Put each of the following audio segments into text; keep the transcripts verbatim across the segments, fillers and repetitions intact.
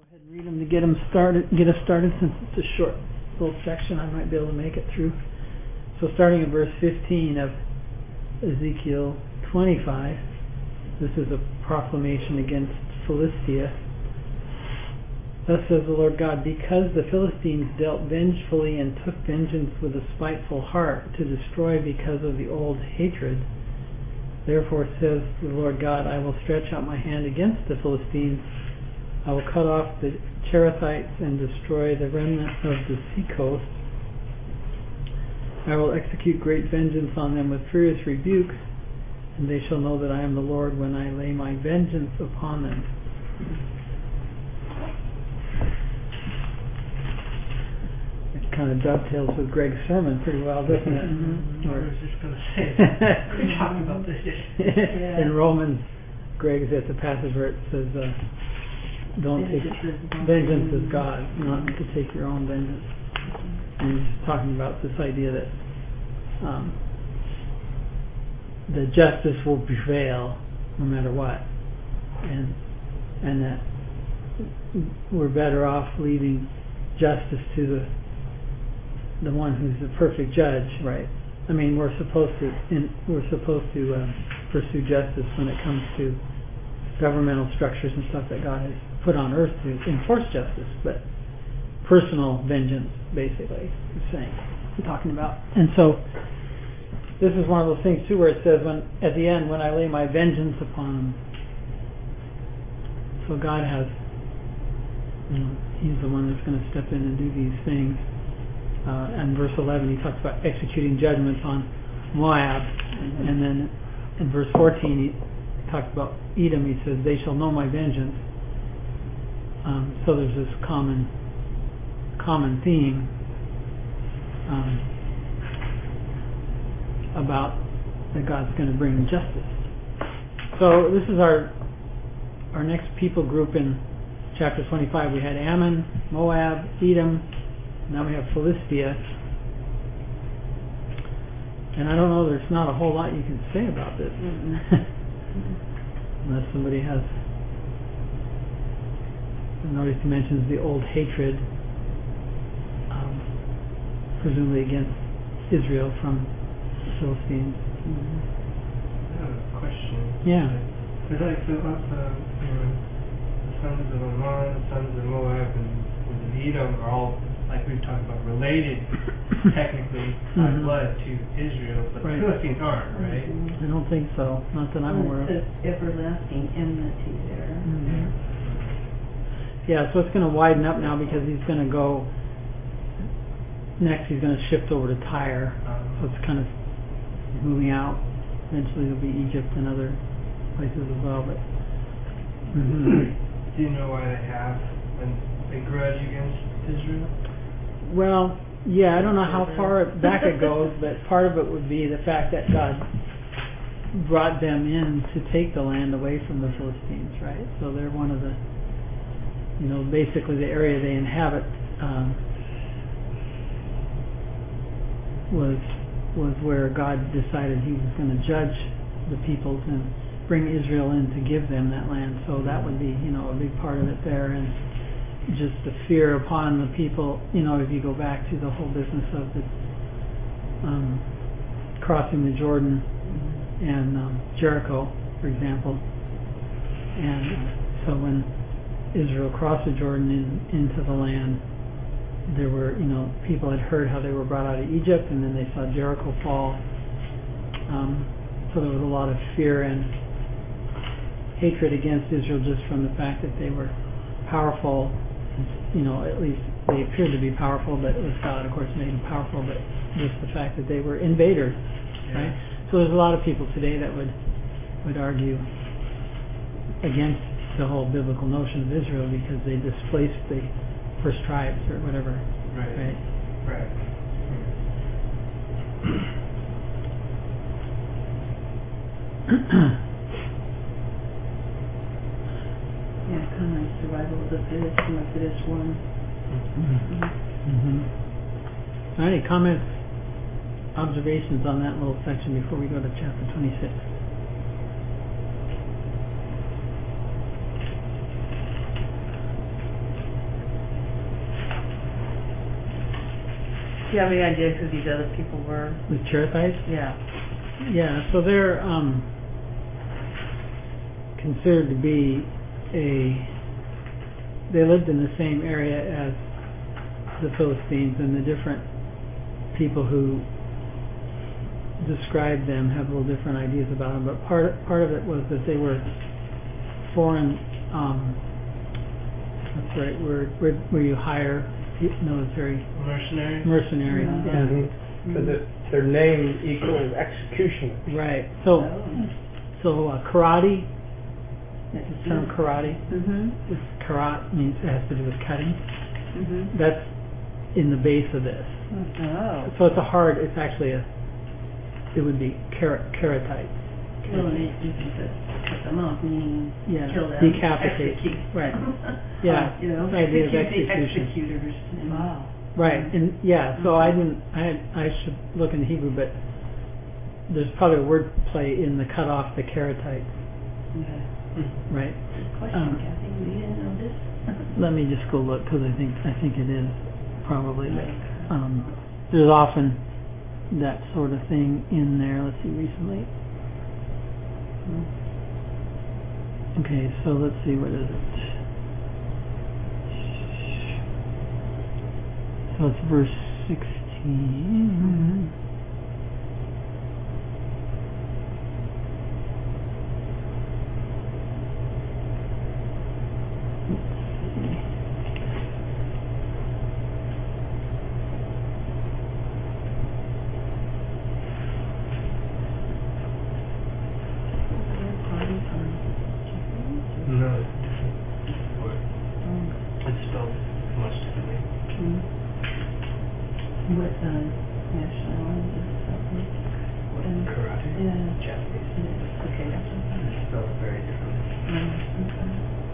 ahead and read them to get them started, get us started. Since it's a short little section, I might be able to make it through. So, starting at verse fifteen of Ezekiel twenty-five, this is a proclamation against Philistia. Thus says the Lord God, because the Philistines dealt vengefully and took vengeance with a spiteful heart to destroy because of the old hatred, therefore says the Lord God, I will stretch out my hand against the Philistines. I will cut off the Cherethites and destroy the remnant of the seacoast. I will execute great vengeance on them with furious rebuke, and they shall know that I am the Lord when I lay my vengeance upon them. It kind of dovetails with Greg's sermon pretty well, doesn't it? Mm-hmm. I was just going to say that. We talked about this yesterday. In Romans, Greg is at the passage where it says, uh, don't take vengeance is God, not to take your own vengeance. And he's talking about this idea that um, the justice will prevail no matter what, and and that we're better off leaving justice to the the one who's the perfect judge, right? I mean, we're supposed to in, we're supposed to uh, pursue justice when it comes to governmental structures and stuff that God has put on earth to enforce justice, but personal vengeance, basically, he's saying, I'm talking about. And so, this is one of those things too, where it says, "When at the end, when I lay my vengeance upon them." So God has, you know, He's the one that's going to step in and do these things. Uh, and verse eleven, he talks about executing judgments on Moab, mm-hmm. and then in verse fourteen, he talks about Edom. He says, "They shall know my vengeance." Um, so there's this common common theme um, about that God's going to bring justice. So this is our our next people group in chapter twenty-five. We had Ammon, Moab, Edom. Now we have Philistia. And I don't know, there's not a whole lot you can say about this. Unless somebody has. Notice he mentions the old hatred, um, presumably against Israel from the Philistines. Mm-hmm. I have a question. Yeah. It's like the, uh, you know, the sons of Ammon, the sons of Moab, and, and Edom are all, like we've talked about, related technically by mm-hmm. blood to Israel, but right. the Philistines aren't, right? Mm-hmm. I don't think so. Not that I'm aware of. It's everlasting enmity there. Mm-hmm. Yeah. Yeah, so it's going to widen up now because he's going to go next. He's going to shift over to Tyre, um, so it's kind of moving out. Eventually, there'll be Egypt and other places as well. But mm-hmm. do you know why they have a grudge against Israel? Well, yeah, I don't know how far back it goes, but part of it would be the fact that God brought them in to take the land away from the Philistines, right? So they're one of the You know, basically the area they inhabit um, was was where God decided He was going to judge the peoples and bring Israel in to give them that land. So that would be, you know, a big part of it there, and just the fear upon the people. You know, if you go back to the whole business of the um, crossing the Jordan and um, Jericho, for example, and uh, so when Israel crossed the Jordan in, into the land, there were, you know, people had heard how they were brought out of Egypt, and then they saw Jericho fall. Um, so there was a lot of fear and hatred against Israel just from the fact that they were powerful. You know, at least they appeared to be powerful, but it was God, of course, made them powerful. But just the fact that they were invaders, yeah. right? So there's a lot of people today that would would argue against the whole biblical notion of Israel because they displaced the first tribes or whatever. Right. Right. Right. Yeah, kind of like survival of the fittest from the fittest one. Mm-hmm. Mm-hmm. So any comments, observations on that little section before we go to chapter twenty-six? Do you have any idea who these other people were? The Cherethites? Yeah. Yeah, so they're um, considered to be a, they lived in the same area as the Philistines, and the different people who describe them have a little different ideas about them, but part, part of it was that they were foreign, um, that's the right word, where, where you hire military Mercenary. mercenaries. Mhm. Yeah. Mm-hmm. So that their name equals executioner. Right. So, Oh. so uh, karate, That's the term karate, Mhm. is karat means it has to do with cutting. Mhm. That's in the base of this. Oh. So it's a hard. It's actually a. It would be kara, karatite. Well, it isn't to cut them off, meaning Yeah. kill them. Decapitate. Execute. Right. Yeah. You know, The idea of execute the execution. executors. And Wow. Right, and yeah, so I didn't, I, I should look in the Hebrew, but there's probably a word play in the cut off the karatite, Okay. right? Good question, Um, Kathy. We didn't know this. Let me just go look, because I think, I think it is probably, Okay. um, there's often that sort of thing in there. Let's see, recently. Okay, so let's see, what is it? So it's verse sixteen. No, it's a different word. It's spelled much differently. What uh, nationality is that? What in- Karate. Yeah. Japanese. Yeah. Okay, that's okay. It's spelled very differently. Um, okay.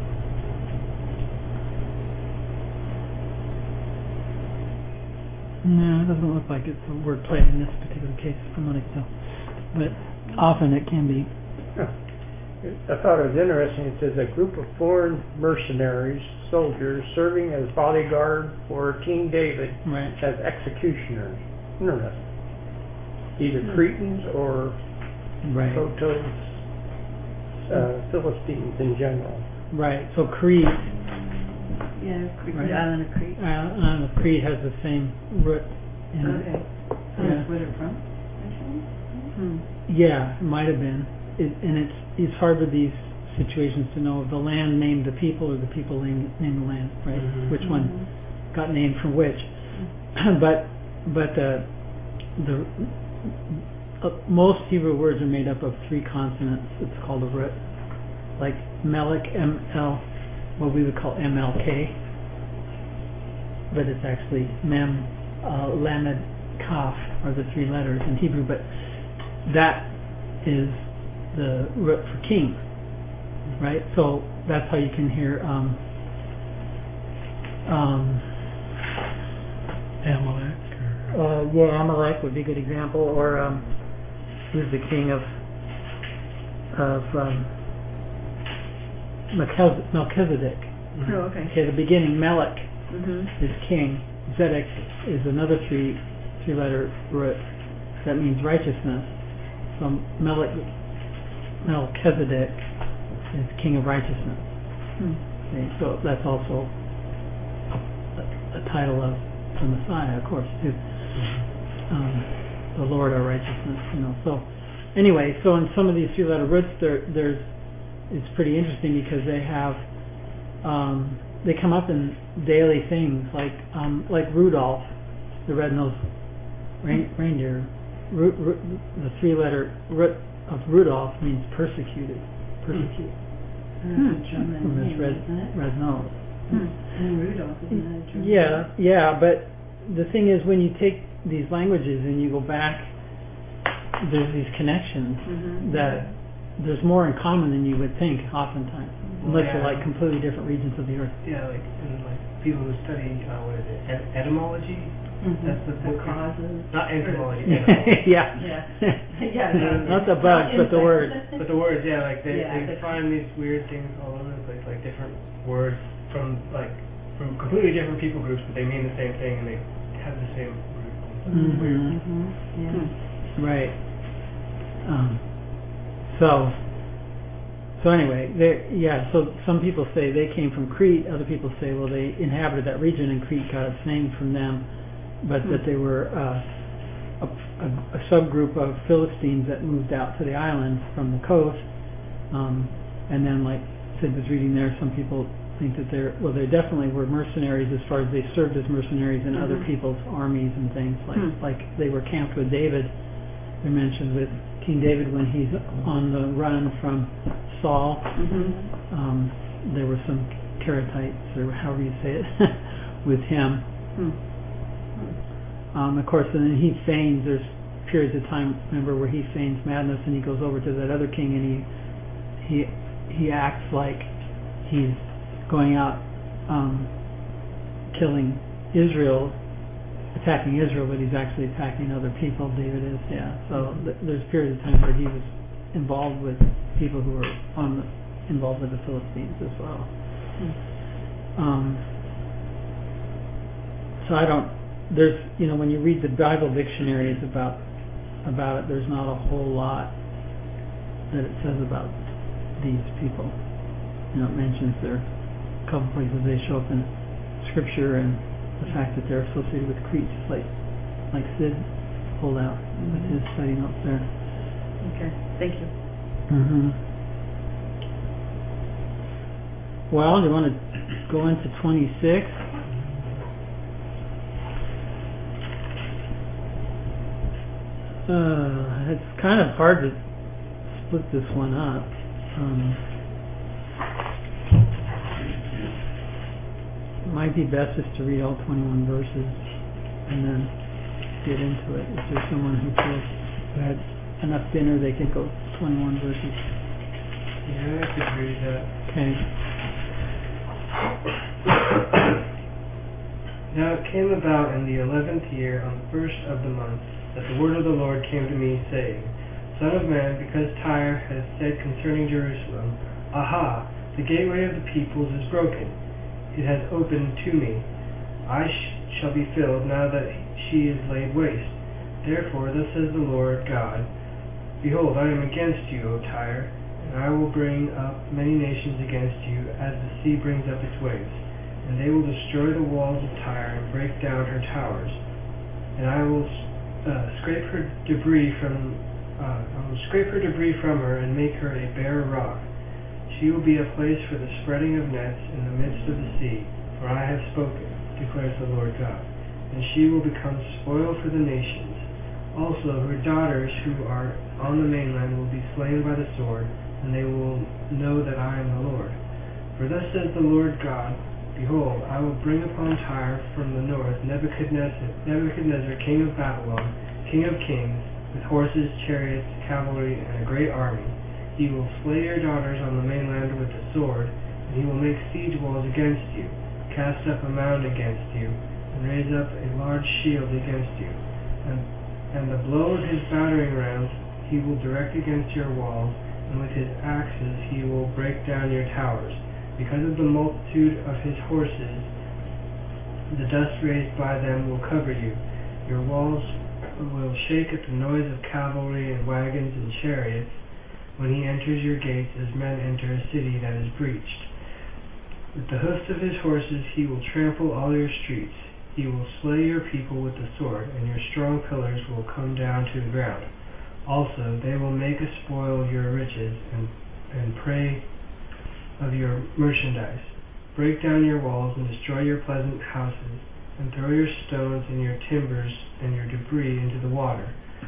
No, it doesn't look like it's a word play in this particular case, from what I can tell. But often it can be. I thought it was interesting. It says a group of foreign mercenaries, soldiers, serving as bodyguard for King David Right. as executioners. Interesting. Either Hmm. Cretans or Right. Protos, uh, Philistines in general. Right. So Crete, Yeah, Crete, Right. the island of Crete. uh, island of Crete has the same root in it. Okay. So Yeah. that's where they're from, actually? Hmm. Yeah, it might have been. It, and it's it's hard with these situations to know if the land named the people or the people named, named the land, right? Mhm. Which one Mhm. got named from which? but but the the uh, most Hebrew words are made up of three consonants. It's called a root, like Melech, M L, what we would call M L K, but it's actually Mem, uh, Lamed, Kaf are the three letters in Hebrew. But that is the root for king, right? So that's how you can hear um, um, Amalek. uh, yeah, Amalek would be a good example, or um, who's the king of of um, Melchiz- Melchizedek? Oh, okay. Okay, the beginning Melech Mm-hmm. is king. Zedek is another three three letter root that means righteousness. So Melech Melchizedek is king of righteousness. Hmm. Okay, so that's also a, a title of the Messiah, of course, too. Um, the Lord our righteousness, you know. So anyway, so in some of these three letter roots, there there's it's pretty interesting because they have um, they come up in daily things like um, like Rudolph, the red-nosed rein, reindeer. Ru, ru, the three letter root of Rudolph means persecuted, persecute, Hmm. German from his name, red isn't it? red nose. Hmm. And Rudolph, isn't that a German Yeah, name? yeah, but the thing is, when you take these languages and you go back, there's these connections Mhm. that there's more in common than you would think, oftentimes, unless they're Yeah. like completely different regions of the earth. Yeah, like and like people who study uh, what is it, et- etymology? Mhm. That's the The book. causes. Not entomology. etymology. yeah. Yeah. Yeah, Not the bugs, but the words. But the words, yeah, like they, Yeah, they the- find these weird things all over the place, like different words from like from completely different people groups, but they mean the same thing and they have the same root. Mhm. Mhm. Yeah. Hmm. Right. Um, so, so anyway, there, yeah, so some people say they came from Crete, other people say, well, they inhabited that region and Crete got its name from them, but Hmm. that they were uh, a, a, a subgroup of Philistines that moved out to the island from the coast. Um, and then, like Sid was reading there, some people think that they're, well, they definitely were mercenaries as far as they served as mercenaries in other Mhm. people's armies and things, like Hmm. like they were camped with David. They're mentioned with King David when he's on the run from Saul. Mhm. Um, there were some Karatites, or however you say it, with him. Hmm. Um, of course, and then he feigns, there's periods of time, remember, where he feigns madness and he goes over to that other king and he he he acts like he's going out um, killing Israel, attacking Israel, but he's actually attacking other people. David is, yeah. So th- there's periods of time where he was involved with people who were on the, involved with the Philistines as well. Hmm. Um, so I don't. There's, you know, when you read the Bible dictionaries about about it, there's not a whole lot that it says about these people. You know, it mentions there a couple places they show up in Scripture, and the fact that they're associated with Crete, just like like Sid pulled out with his study notes there. Okay. Thank you. Mm-hmm. Well, do you want to go into twenty-six? Uh, it's kind of hard to split this one up. Um, it might be best just to read all twenty-one verses and then get into it. If there's someone who feels who had enough dinner, they could go twenty-one verses. Yeah, I could read that. Okay. Now it came about in the eleventh year, on the first of the month, that the word of the Lord came to me, saying, Son of man, because Tyre has said concerning Jerusalem, Aha, the gateway of the peoples is broken. It has opened to me. I sh- shall be filled now that she is laid waste. Therefore, thus says the Lord God, Behold, I am against you, O Tyre, and I will bring up many nations against you, as the sea brings up its waves. And they will destroy the walls of Tyre and break down her towers. And I will uh, scrape her debris from uh, I will scrape her debris from her and make her a bare rock. She will be a place for the spreading of nets in the midst of the sea. For I have spoken, declares the Lord God. And she will become spoil for the nations. Also her daughters who are on the mainland will be slain by the sword, and they will know that I am the Lord. For thus says the Lord God, Behold, I will bring upon Tyre from the north Nebuchadnezzar, Nebuchadnezzar, king of Babylon, king of kings, with horses, chariots, cavalry, and a great army. He will slay your daughters on the mainland with the sword, and he will make siege walls against you, cast up a mound against you, and raise up a large shield against you. And, and the blow of his battering rams he will direct against your walls, and with his axes he will break down your towers. Because of the multitude of his horses, the dust raised by them will cover you. Your walls will shake at the noise of cavalry and wagons and chariots when he enters your gates as men enter a city that is breached. With the hoofs of his horses he will trample all your streets. He will slay your people with the sword, and your strong pillars will come down to the ground. Also they will make a spoil of your riches and, and prey of your merchandise, break down your walls and destroy your pleasant houses, and throw your stones and your timbers and your debris into the water.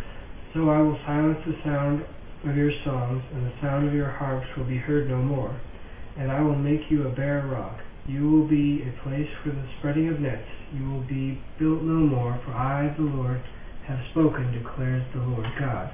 So I will silence the sound of your songs, and the sound of your harps will be heard no more. And I will make you a bare rock. You will be a place for the spreading of nets. You will be built no more, for I, the Lord, have spoken, declares the Lord God.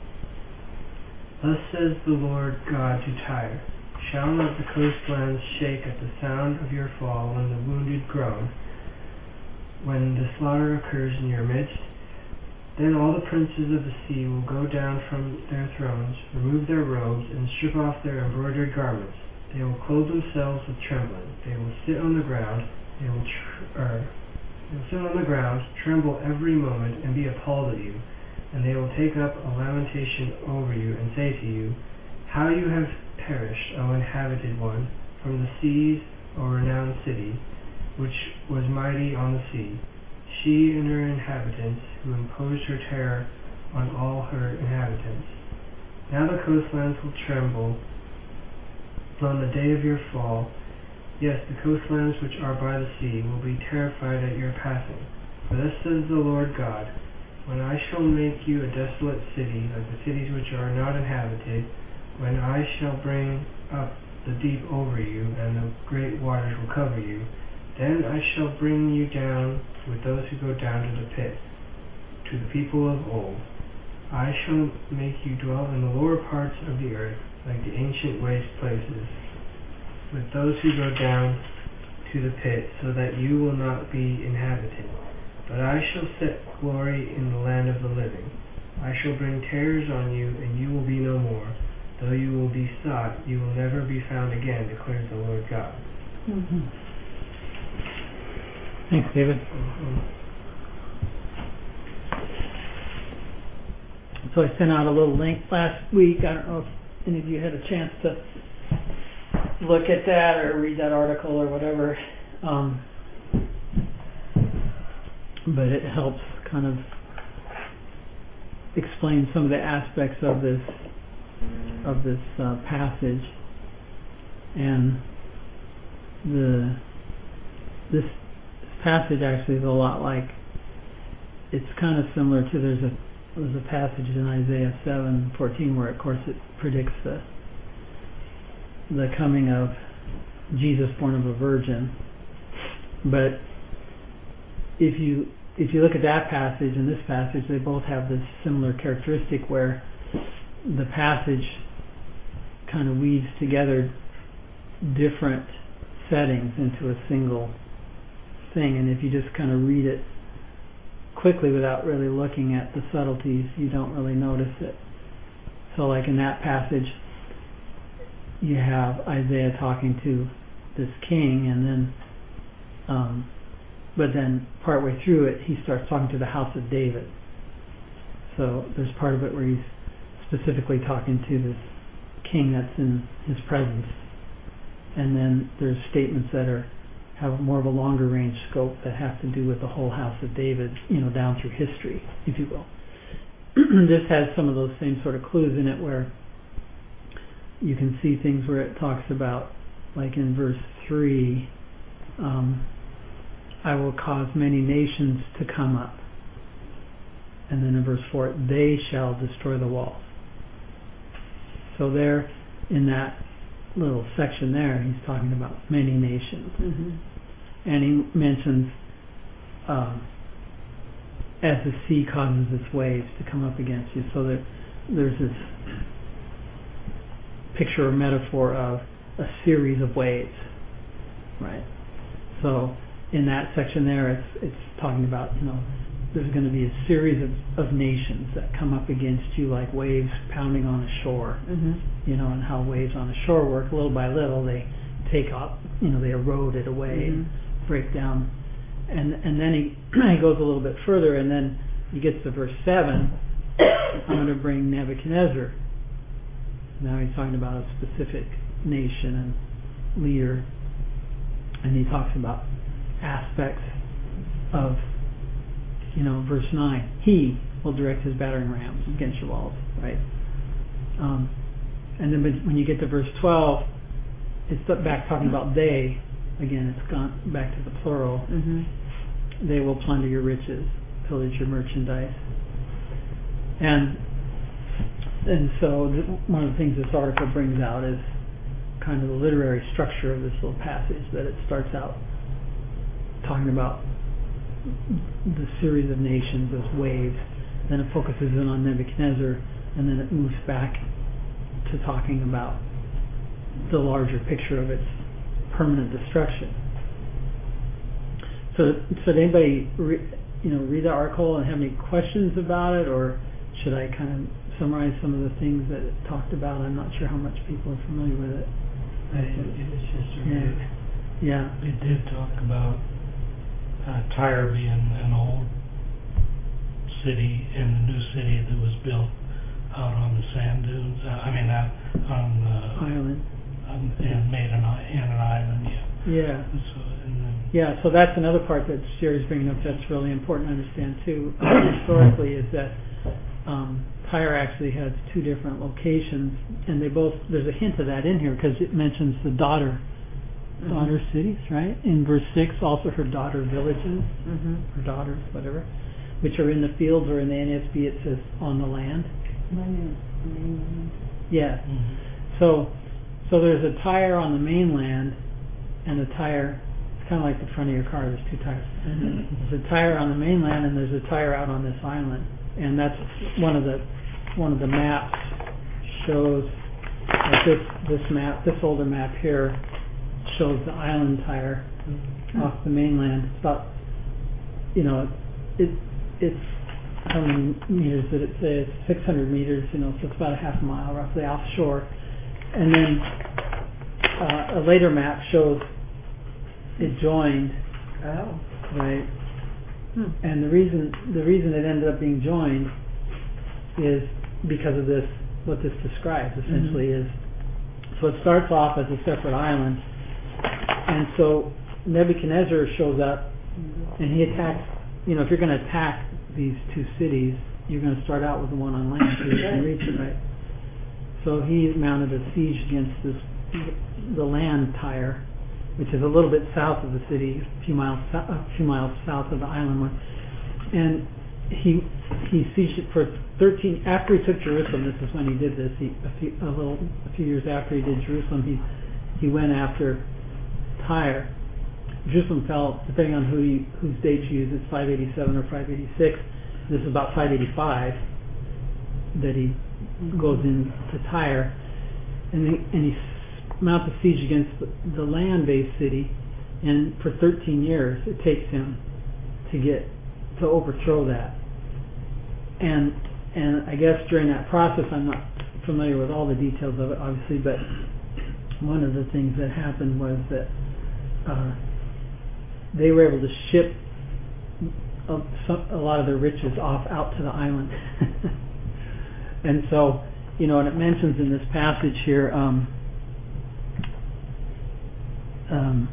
Thus says the Lord God to Tyre, Shall not the coastlands shake at the sound of your fall when the wounded groan, when the slaughter occurs in your midst? Then all the princes of the sea will go down from their thrones, remove their robes, and strip off their embroidered garments. They will clothe themselves with trembling. They will sit on the ground. They will tr- er, and sit on the ground, tremble every moment, and be appalled at you. And they will take up a lamentation over you, and say to you, How you have perished, O inhabited one, from the seas, O renowned city, which was mighty on the sea, she and her inhabitants, who imposed her terror on all her inhabitants. Now the coastlands will tremble on the day of your fall. Yes, the coastlands which are by the sea will be terrified at your passing. For thus says the Lord God, When I shall make you a desolate city, like the cities which are not inhabited, when I shall bring up the deep over you, and the great waters will cover you, then I shall bring you down with those who go down to the pit, to the people of old. I shall make you dwell in the lower parts of the earth, like the ancient waste places, with those who go down to the pit, so that you will not be inhabited. But I shall set glory in the land of the living. I shall bring terrors on you, and you will be no more. Though you will be sought, you will never be found again, declares the Lord God. Mm-hmm. Thanks, David. Mm-hmm. So I sent out a little link last week. I don't know if any of you had a chance to look at that or read that article or whatever. Um, but it helps kind of explain some of the aspects of this of this uh, passage, and the this passage actually is a lot like, it's kind of similar to, there's a there's a passage in Isaiah seven fourteen where of course it predicts the the coming of Jesus born of a virgin. But if you if you look at that passage and this passage, they both have this similar characteristic where the passage kind of weaves together different settings into a single thing, and if you just kind of read it quickly without really looking at the subtleties, you don't really notice it. So like in that passage, you have Isaiah talking to this king, and then um, but then partway through it he starts talking to the house of David. So there's part of it where he's specifically talking to this king that's in his presence, and then there's statements that are have more of a longer range scope that have to do with the whole house of David, you know, down through history, if you will. This has some of those same sort of clues in it where you can see things where it talks about, like in verse three, um, I will cause many nations to come up. And then in verse four, they shall destroy the walls. So there, in that little section there, he's talking about many nations. Mm-hmm. And he mentions um, as the sea causes its waves to come up against you. So there, there's this picture or metaphor of a series of waves, right? So in that section there, it's it's talking about, you know, there's going to be a series of, of nations that come up against you like waves pounding on a shore. Mm-hmm. You know, and how waves on a shore work. Little by little, they take up, you know, they erode it away, Mm-hmm. and break down. And and then he he goes a little bit further, and then he gets to verse seven. I'm going to bring Nebuchadnezzar. Now he's talking about a specific nation and leader, and he talks about aspects of, you know, verse nine. He will direct his battering rams against your walls, right? Um, and then when you get to verse twelve, it's back talking about they. Again, it's gone back to the plural. Mm-hmm. They will plunder your riches, pillage your merchandise. And and so th- one of the things this article brings out is kind of the literary structure of this little passage, that it starts out talking about the series of nations as waves, then it focuses in on Nebuchadnezzar, and then it moves back to talking about the larger picture of its permanent destruction. So, so did anybody re, you know, read the article and have any questions about it, or should I kind of summarize some of the things that it talked about? I'm not sure how much people are familiar with it. I, it was just a Yeah. read. Yeah. It did talk about uh, Tyre being an old city and the new city that was built out on the sand dunes. Uh, I mean, out on the Island. um, and made an i- in an island. Yeah. Yeah. So and then Yeah, so that's another part that Sherry's bringing up that's really important to understand too, uh, historically, is that um, Tyre actually has two different locations, and they both, there's a hint of that in here because it mentions the daughter, Mm-hmm. daughter cities, right? In verse six, also her daughter villages, Mm-hmm. her daughters, whatever, which are in the fields, or in the N S B it says on the land. Mine is mainland. Yeah, mhm. so, so there's a Tyre on the mainland, and a Tyre, it's kind of like the front of your car, there's two tires. There's a Tyre on the mainland, and there's a Tyre out on this island. And that's one of the, one of the maps shows, like this, this map, this older map here shows the island Tyre off the mainland. It's about, you know, it, it's, how many meters did it say? It's six hundred meters, you know, so it's about a half a mile roughly offshore. And then uh, a later map shows it joined, Oh. right? Hmm. And the reason the reason it ended up being joined is because of this, what this describes essentially is, so it starts off as a separate island, and so Nebuchadnezzar shows up and he attacks, you know, if you're going to attack these two cities, you're going to start out with the one on land so you can reach it, right? So he mounted a siege against this, the land Tyre, which is a little bit south of the city, a few miles a few miles south of the island one, and he he sieged it for thirteen. After he took Jerusalem, this is when he did this. He a few a little a few years after he did Jerusalem, he he went after Tyre. Jerusalem fell, depending on who you, whose date you use, it's five eighty-seven or five eighty-six. This is about five eighty-five that he goes into Tyre, and he and he mounts a siege against the, the land-based city, and for thirteen years it takes him to get to overthrow that. And and I guess during that process, I'm not familiar with all the details of it, obviously, but one of the things that happened was that uh, they were able to ship a, some, a lot of their riches off out to the island. And so, you know, and it mentions in this passage here, um, um,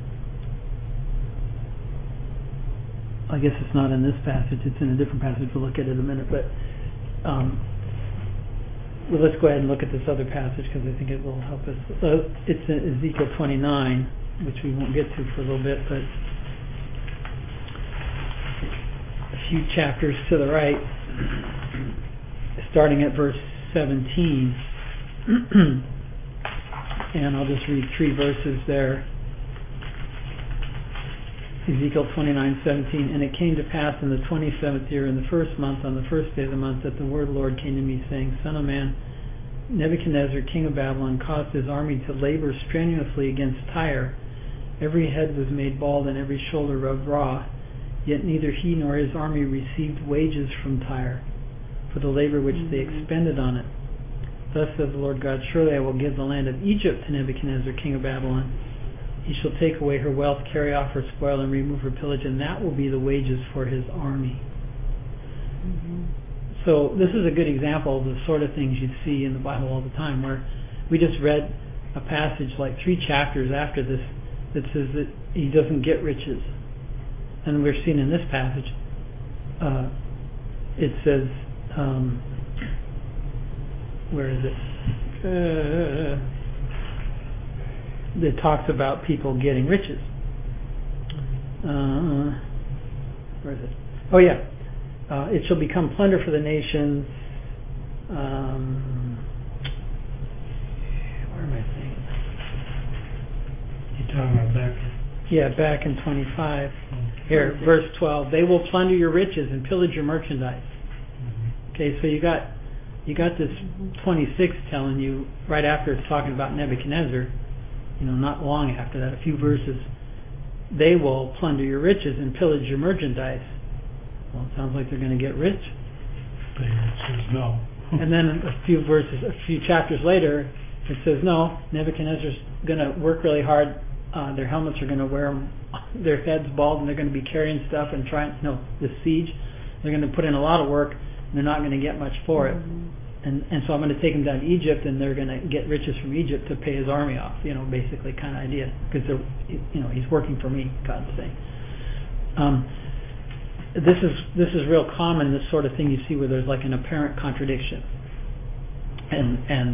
I guess it's not in this passage, it's in a different passage, we'll look at it in a minute, but um, well, let's go ahead and look at this other passage because I think it will help us. Uh, it's in Ezekiel twenty-nine, which we won't get to for a little bit, but a few chapters to the right, starting at verse seventeen, and I'll just read three verses there. Ezekiel twenty-nine seventeen, and it came to pass in the twenty-seventh year, in the first month, on the first day of the month, that the word of the Lord came to me, saying, Son of man, Nebuchadnezzar, king of Babylon, caused his army to labor strenuously against Tyre. Every head was made bald, and every shoulder rubbed raw. Yet neither he nor his army received wages from Tyre for the labor which mm-hmm. they expended on it. Thus says the Lord God, surely I will give the land of Egypt to Nebuchadnezzar, king of Babylon. He shall take away her wealth, carry off her spoil, and remove her pillage, and that will be the wages for his army. Mm-hmm. So this is a good example of the sort of things you see in the Bible all the time, where we just read a passage like three chapters after this that says that he doesn't get riches. And we're seeing in this passage, uh, it says, um, where is it? Uh, that talks about people getting riches. Uh, where is it? Oh yeah, uh, it shall become plunder for the nations. Um, where am I saying? You're talking about back. Yeah, back in twenty-five. Here, verse twelve. They will plunder your riches and pillage your merchandise. Mm-hmm. Okay, so you got you got this twenty-six telling you right after it's talking about Nebuchadnezzar. You know, not long after that, a few verses, they will plunder your riches and pillage your merchandise. Well, it sounds like they're going to get rich. But it says no. And then a few verses, a few chapters later, it says no. Nebuchadnezzar's going to work really hard. Uh, their helmets are going to wear them, their heads bald and they're going to be carrying stuff and trying, you know, the siege. They're going to put in a lot of work and they're not going to get much for it. And and so I'm going to take them down to Egypt and they're going to get riches from Egypt to pay his army off, you know, basically kind of idea. Because they're, you know, he's working for me, God's saying. Um, this is this is real common, this sort of thing you see where there's like an apparent contradiction. And and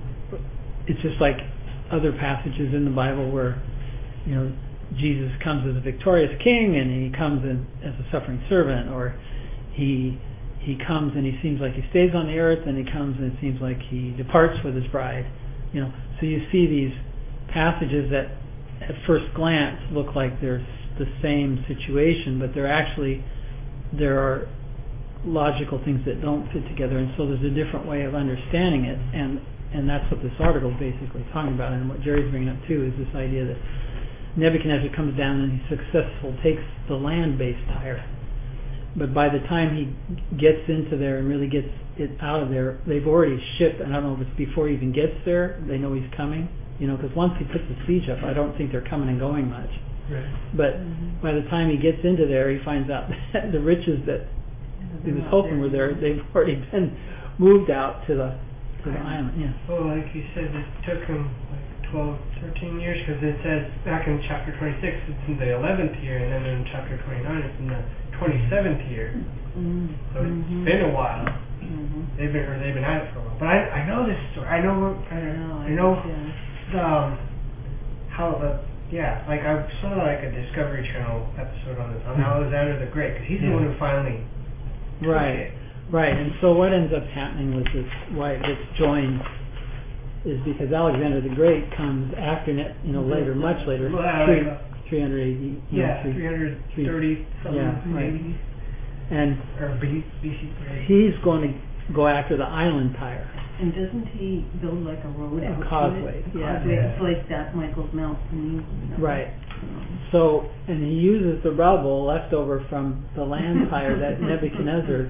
it's just like other passages in the Bible where, you know, Jesus comes as a victorious king and he comes in as a suffering servant, or he he comes and he seems like he stays on the earth, and he comes and it seems like he departs with his bride. You know, so you see these passages that at first glance look like they're the same situation, but they're actually, there are logical things that don't fit together, and so there's a different way of understanding it, and and that's what this article is basically talking about. And what Jerry's bringing up too is this idea that Nebuchadnezzar comes down and he's successful, takes the land-based Tyre, but by the time he gets into there and really gets it out of there, they've already shipped. And I don't know if it's before he even gets there, they know he's coming, you know, because once he puts the siege up, I don't think they're coming and going much. Right. But mm-hmm. by the time he gets into there, he finds out that the riches that he was hoping were there, they've already been moved out to the to the island. Yeah. Well, like you said, it took him like twelve, thirteen years, because it says back in chapter twenty-six it's in the eleventh year, and then in chapter twenty-nine it's in the twenty-seventh year. Mm-hmm. So it's been a while. Mm-hmm. They've been or they've been at it for a while. But I I know this story. I know I, I know. I know Yeah. um how the yeah like I saw like a Discovery Channel episode on this on Alexander the Great, because he's Yeah. the one who finally Right. Right. And so what ends up happening with this, why it gets joined, is because Alexander the Great comes after, ne- you know, later, much later, Well, three, like, uh, three hundred A D. yeah three, three hundred thirty something yeah, right. maybe and or B C three. he's going to go after the island Tyre. And doesn't he build like a road A out to causeway, it? A yeah. causeway. Yeah. It's like that Michael's Mount. And you know, Right. um, So, and he uses the rubble left over from the land Tyre that Nebuchadnezzar,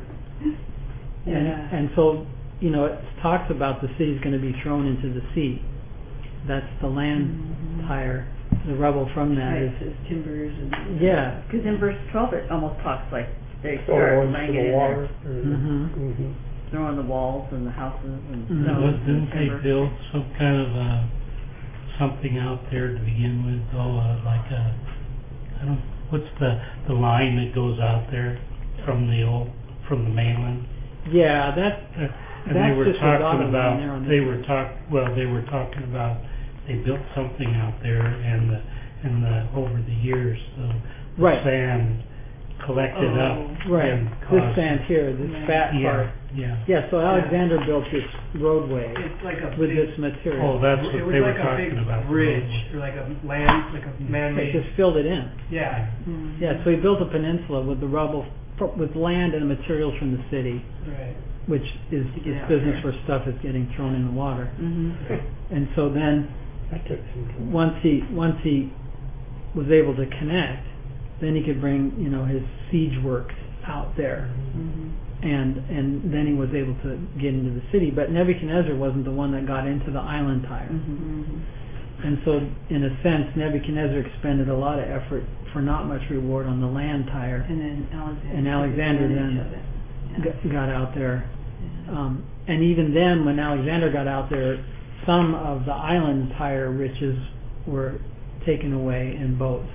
Yeah. and, and so, you know, it talks about the city's going to be thrown into the sea. That's the land Mhm. Tyre. The rubble from that Right, is, it says timbers and yeah. Because in verse twelve it almost talks like they So start into laying the it in water. there, Mhm. Mm-hmm. throwing the walls and the houses and Mhm. Now, stones didn't and they timber. build some kind of uh, something out there to begin with? Oh, uh, like a, I don't, what's the the line that goes out there from the old from the mainland? Yeah, that, Uh, and That's they were just a talking dotted line about there on they this were one. talk well they were talking about they built something out there, and the and the over the years the, the Right. sand collected Oh, up right, and this caused sand here, this Right. fat yeah part. yeah Yeah, so Alexander built this roadway It's like a with big, this material. oh that's it what was they like were a talking big about the bridge roadway. or like a land like a They man-made just filled it in. yeah Mhm. Yeah, so he built a peninsula with the rubble, fr- with land and materials from the city, right which is To get this out business there. where stuff is getting thrown in the water. Mhm. And so then, That took some time. once he once he was able to connect, then he could bring, you know, his siege works out there, Mhm. and and then he was able to get into the city. But Nebuchadnezzar wasn't the one that got into the island Tyre. Mhm. And so, in a sense, Nebuchadnezzar expended a lot of effort for not much reward on the land Tyre. And then Alexander. And Alexander took then advantage of it. Yeah. Got, got out there, Yeah. um, and even then, when Alexander got out there, some of the island Tyre riches were taken away in boats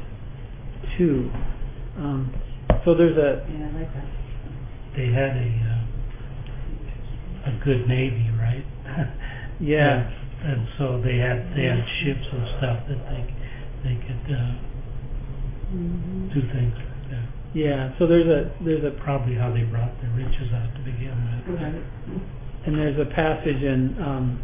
too. Um, so there's a Yeah, I like that. They had a uh, a good navy, right? yeah, and, and so they had they had ships and stuff that they they could uh, Mhm. do things like that. yeah. So there's a there's a Probably how they brought their riches out to begin with. Right. and there's a passage in um,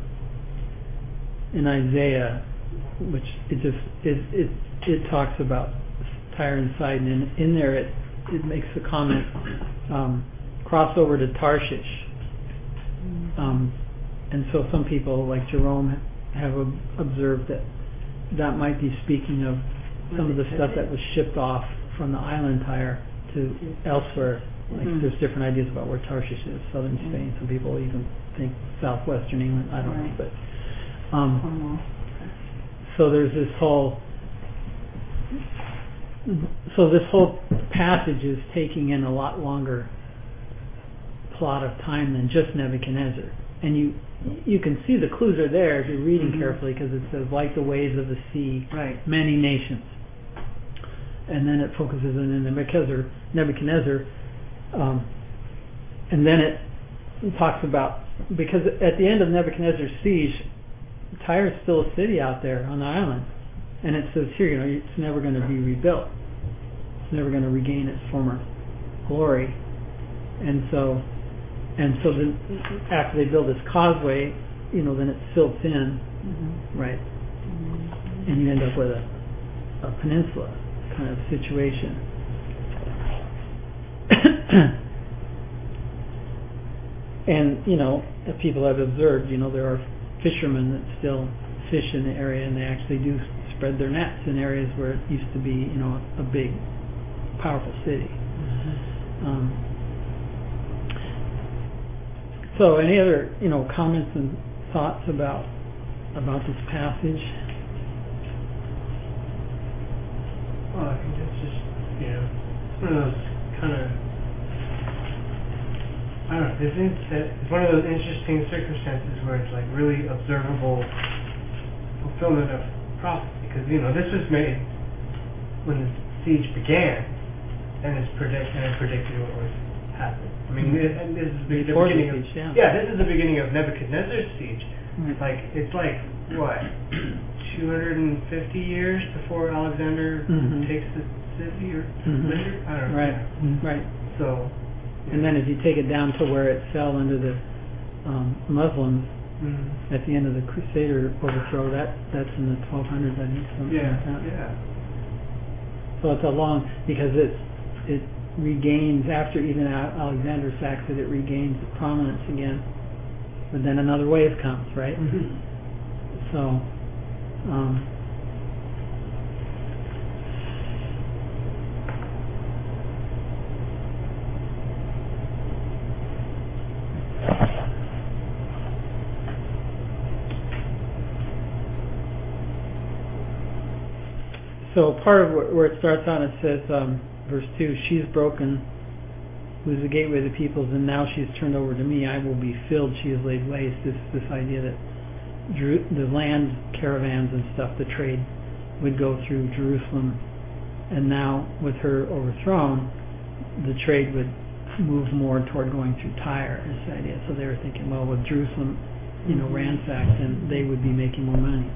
in Isaiah, which it just it it it talks about Tyre and Sidon, and in there it it makes the comment, um, cross over to Tarshish. Um, and so some people, like Jerome, have ob- observed that that might be speaking of some of the stuff that was shipped off from the island Tyre to elsewhere. Like Mhm. there's different ideas about where Tarshish is, southern Mhm. Spain. Some people even think southwestern England. I don't know, Right. but um, Cornwall. so there's this whole so this whole passage is taking in a lot longer plot of time than just Nebuchadnezzar. And you you can see the clues are there if you're reading Mhm. carefully, because it says, like the waves of the sea, Right. many nations. And then it focuses on Nebuchadnezzar, Nebuchadnezzar, um, and then it talks about, because at the end of Nebuchadnezzar's siege, Tyre is still a city out there on the island, and it says here, you know, it's never going to be rebuilt. It's never going to regain its former glory. And so, and so then after they build this causeway, you know, then it silts in, Mm-hmm. right, and you end up with a, a peninsula kind of situation. And, you know, the people have observed, you know, there are fishermen that still fish in the area, and they actually do spread their nets in areas where it used to be, you know, a big, powerful city. Um, so, any other, you know, comments and thoughts about about this passage? Well, I think it's just, you know, it's one of those kind of, I don't know, it's, in, it's one of those interesting circumstances where it's like really observable fulfillment of prophecy. Because, you know, this was made when the siege began, and it's predict, and it predicted what would happen. I mean, Mhm. it, and this is the, the Before the beginning siege, of, yeah. this is the beginning of Nebuchadnezzar's siege. Right. Like, it's like, what, two hundred fifty years before Alexander Mhm. takes the city, or Mhm. later? I don't know. Right, Yeah. right. So, And then if you take it down to where it fell under the um, Muslims mm, at the end of the Crusader overthrow, that that's in the twelve hundreds, I think, something yeah, like that. yeah. So it's a long, because it it regains, after even Al- Alexander sacks it, it regains prominence again. But then another wave comes, right? Mhm. So, um, so part of where, where it starts out, it says, um, verse two, she's broken, who is the gateway of the peoples, and now she is turned over to me. I will be filled. She is laid waste. This this idea that Jeru- the land caravans and stuff, the trade would go through Jerusalem, and now with her overthrown, the trade would move more toward going through Tyre. This idea. So they were thinking, well, with Jerusalem, you know, ransacked, then they would be making more money.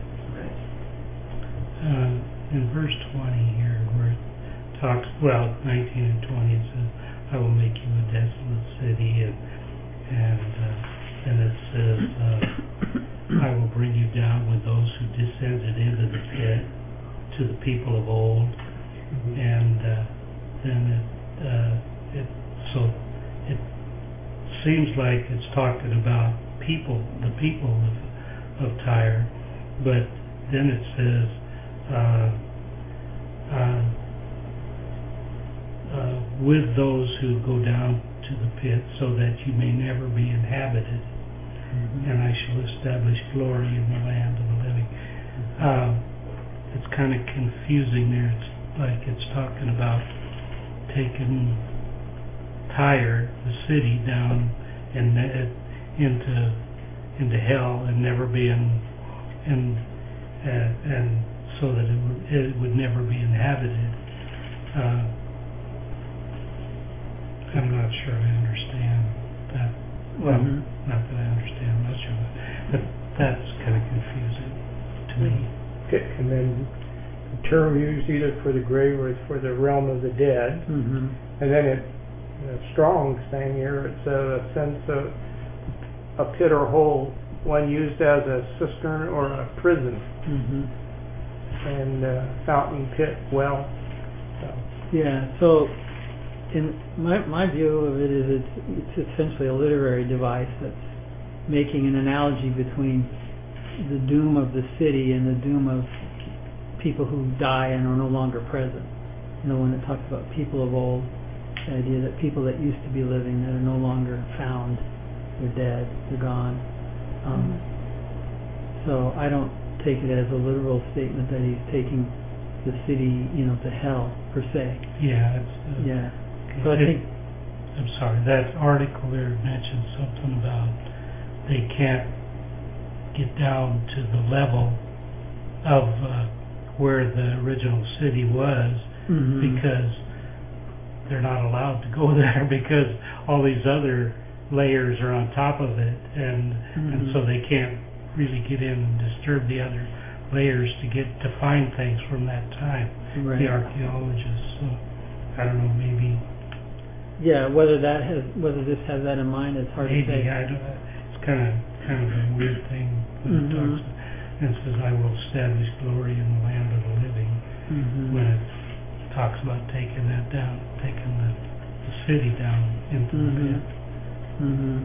Uh, in verse twenty here, where it talks, well, nineteen and twenty, it says, I will make you a desolate city, and and uh, then it says, uh, I will bring you down with those who descended into the pit, to the people of old, and uh, then it uh, it so it seems like it's talking about people, the people of of Tyre, but then it says. Uh, uh, Uh, with those who go down to the pit, so that you may never be inhabited, Mm-hmm. and I shall establish glory in the land of the living. Uh, it's kind of confusing there. It's like it's talking about taking Tyre, the city, down and uh, into into hell and never being and uh, and so that it would it would never be inhabited. Uh, I'm not sure I understand that. Well, Mhm. not that I understand, I'm not sure, but that's kind of confusing to me. Okay, and then the term used either for the grave or for the realm of the dead. Mhm. And then it, the Strong's thing here, it's a sense of a pit or hole, one used as a cistern or a prison, Mhm. and uh, fountain, pit, well. So. Yeah. So, in my my view of it is it's it's essentially a literary device that's making an analogy between the doom of the city and the doom of people who die and are no longer present. You know, when it talks about people of old, the idea that people that used to be living that are no longer found, they're dead, they're gone. Um, so I don't take it as a literal statement that he's taking the city, you know, to hell per se. Yeah, it's, uh, Yeah. okay. So I It- think, I'm sorry, that article there mentioned something about they can't get down to the level of uh, where the original city was mhm. because they're not allowed to go there because all these other layers are on top of it, and and Mhm. so they can't really get in and disturb the other layers to get to find things from that time. Right. The archaeologists, so I don't know, maybe Yeah, whether that has, whether this has that in mind, it's hard to maybe say. I don't. It's kind of kind of a weird thing when it Mhm. talks and it says, "I will establish glory in the land of the living." Mhm. When it talks about taking that down, taking the, the city down into the Mhm. pit. Mhm.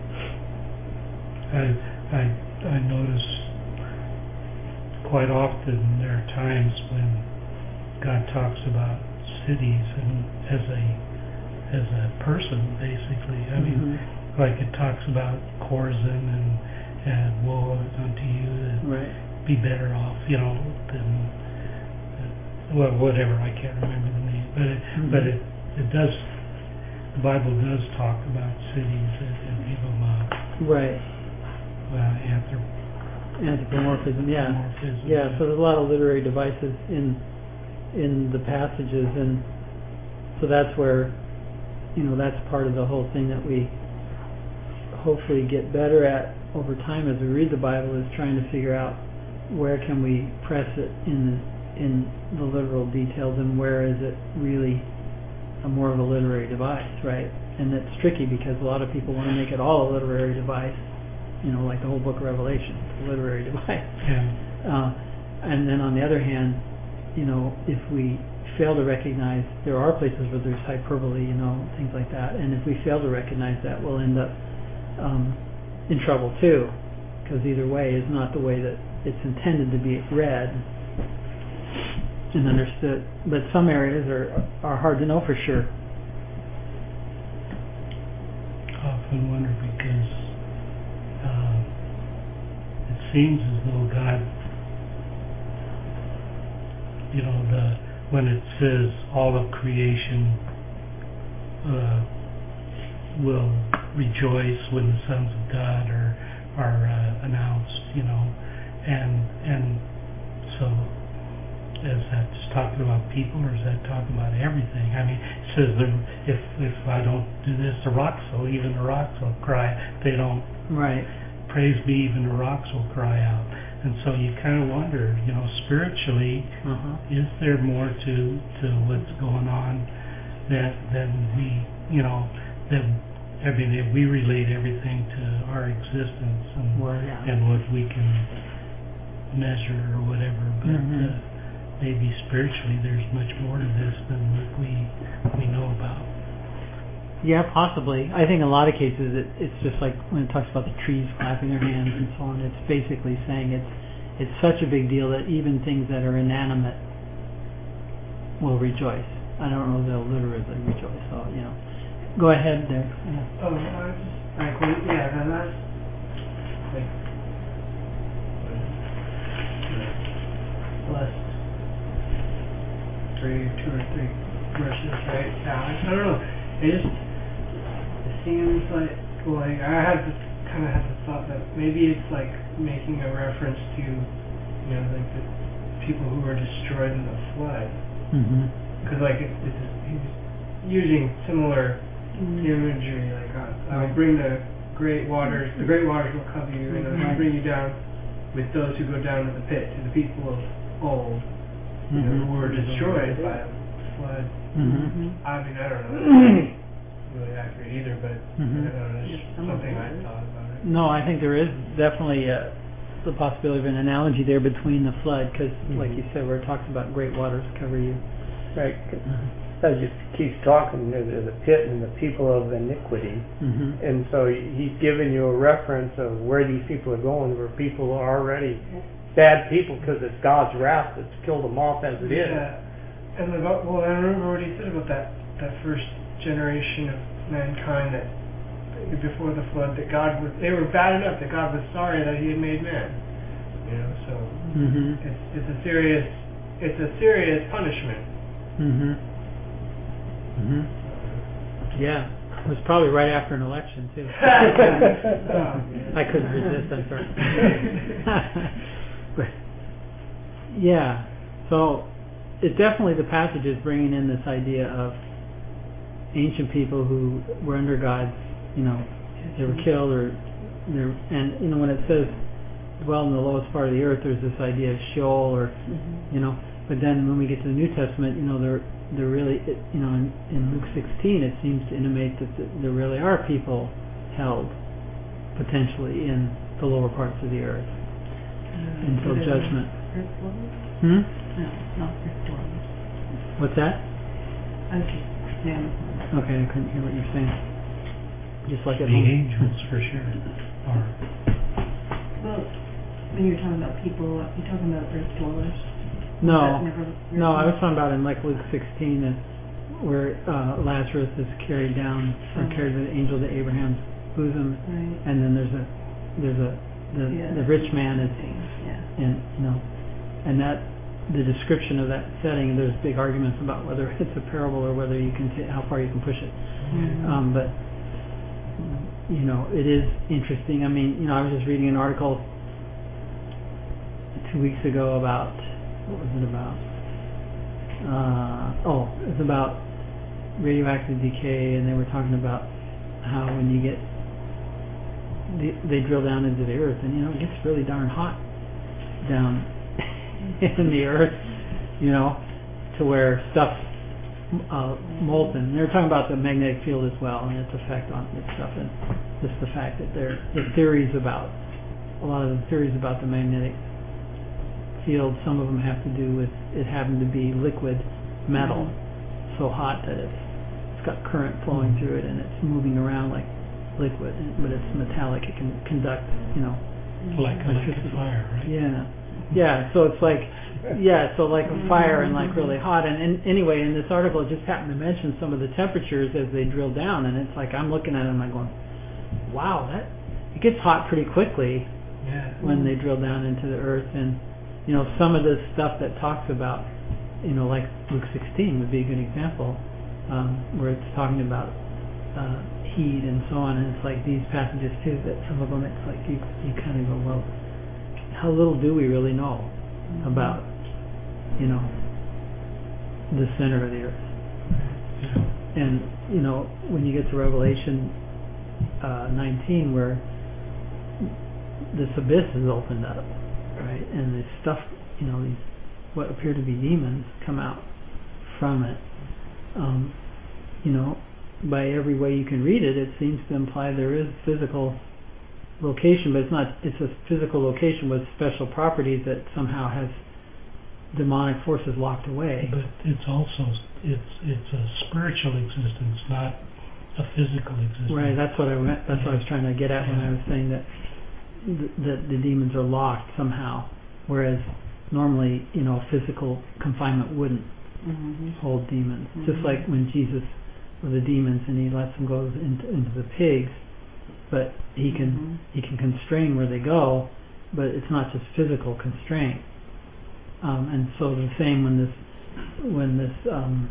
I I I notice quite often there are times when God talks about cities and as a as a person, basically. I mean, Mhm. like it talks about Chorazin and and woe unto you that Right. be better off, you know, than uh, well, whatever. I can't remember the name, but it Mhm. but it it does. The Bible does talk about cities and, and give them a Right. uh, anthrop- Anthropomorphism, yeah. anthropomorphism. Yeah, so there's a lot of literary devices in in the passages, and so that's where, you know, that's part of the whole thing that we hopefully get better at over time as we read the Bible, is trying to figure out where can we press it in the, in the literal details, and where is it really a more of a literary device, right? And it's tricky because a lot of people want to make it all a literary device, you know, like the whole book of Revelation, it's a literary device. Yeah. Uh, and then on the other hand, you know, if we fail to recognize, there are places where there's hyperbole, you know, things like that, and if we fail to recognize that, we'll end up um, in trouble too, because either way is not the way that it's intended to be read and understood. But some areas are are hard to know for sure. I often wonder because uh, it seems as though God, you know, the when it says all of creation uh, will rejoice when the sons of God are are uh, announced, you know, and and so is that just talking about people, or is that talking about everything? I mean, it says that if if I don't do this, the rocks will, even the rocks will cry. If they don't Right. praise me, even the rocks will cry out. And so you kind of wonder, you know, spiritually, Uh-huh. is there more to to what's going on that than we, you know, that I mean, if we relate everything to our existence and Well, yeah. and what we can measure or whatever, but Mhm. uh, maybe spiritually there's much more to this than what we we know about. Yeah, possibly. I think in a lot of cases it, it's just like when it talks about the trees clapping their hands and so on. It's basically saying it's it's such a big deal that even things that are inanimate will rejoice. I don't know if they'll literally rejoice. So you know, go ahead there. Yeah. Oh, I just like when, yeah, the last like what is it? The last three, two or three verses, right? Yeah, I, I don't know. It just it seems like like I had this kind of had the thought that maybe it's like making a reference to, you know, like the people who were destroyed in the flood, Mhm. because like it, it's he's using similar imagery, like uh, I will bring the great waters, the great waters will cover you, and I will Right. bring you down with those who go down to the pit, to the people of old, you know, who were destroyed by the flood. Mhm. I mean, I don't know, that's not really accurate either, but Mhm. I don't know, it's just something I thought about it. No, I think there is definitely uh, the possibility of an analogy there between the flood, because, like you said, where it talks about great waters cover you. Right. As it keeps talking, there's the pit and the people of iniquity. Mhm. And so he's giving you a reference of where these people are going, where people are already bad people because it's God's wrath that's killed them off as it is. Yeah, and the, go- well, I remember what he said about that, that first generation of mankind that before the flood, that God was, they were bad enough that God was sorry that he had made man. You know, so Mhm. it's it's a serious it's a serious punishment. Mhm. Mhm. Yeah. It was probably right after an election too. I couldn't resist. I'm sorry. But yeah, so it definitely the passage is bringing in this idea of ancient people who were under God's, you know, they were killed or they're, and you know when it says dwell in the lowest part of the earth, there's this idea of Sheol or Mm-hmm. you know, but then when we get to the New Testament, you know, they're they're really, it, you know, in, in Luke sixteen, it seems to intimate that th- there really are people held potentially in the lower parts of the earth Uh, until whatever. judgment. Earth dwellers? Hmm? No, not earth dwellers. What's that? I was just, yeah. Okay, I couldn't hear what you're saying. Just like at The home. angels, for sure, are. Well, when you're talking about people, are you talking about earth dwellers? No, That never no, I was written? talking about in like Luke sixteen, uh, where uh, Lazarus is carried down or Oh. carried with the angel to Abraham's bosom, Right. and then there's a there's a the Yeah, the that's rich man is Yeah. in, you know, and that the description of that setting, there's big arguments about whether it's a parable or whether you can t- how far you can push it. Mhm. Um, but you know, it is interesting. I mean, you know, I was just reading an article two weeks ago about what was it about? Uh, oh, it's about radioactive decay, and they were talking about how when you get they, they drill down into the earth, and you know, it gets really darn hot down in the earth, you know, to where stuff uh, molten. They were talking about the magnetic field as well and its effect on this stuff, and just the fact that there the theories about a lot of the theories about the magnetic field, some of them have to do with it having to be liquid metal, so hot that it's it's got current flowing through it and it's moving around like liquid, and, but it's metallic. It can conduct, you know, Like a lake electricity. of fire, right? Yeah, yeah. So it's like, yeah, so like a fire and like really hot. And, and anyway, in this article, it just happened to mention some of the temperatures as they drill down, and it's like I'm looking at it and I'm going, wow, that it gets hot pretty quickly Yeah. when they drill down into the earth. And you know, some of the stuff that talks about, you know, like Luke sixteen would be a good example, um, where it's talking about uh, heat and so on. And it's like these passages too, that some of them it's like you you kind of go, well, how little do we really know about, you know, the center of the earth? Yeah. And you know, when you get to Revelation uh, nineteen, where this abyss is opened up, right, and this stuff, you know, these what appear to be demons come out from it. Um, you know, by every way you can read it, it seems to imply there is physical location, but it's not. It's a physical location with special properties that somehow has demonic forces locked away. But it's also it's it's a spiritual existence, not a physical existence. Right. That's what I went. That's what I was trying to get at when I was saying that th- that the demons are locked somehow, whereas normally, you know, physical confinement wouldn't Mhm. hold demons. Mhm. Just like when Jesus with the demons and he lets them go into, into the pigs, but he can Mhm. he can constrain where they go, but it's not just physical constraint. Um, and so the same when this when this um,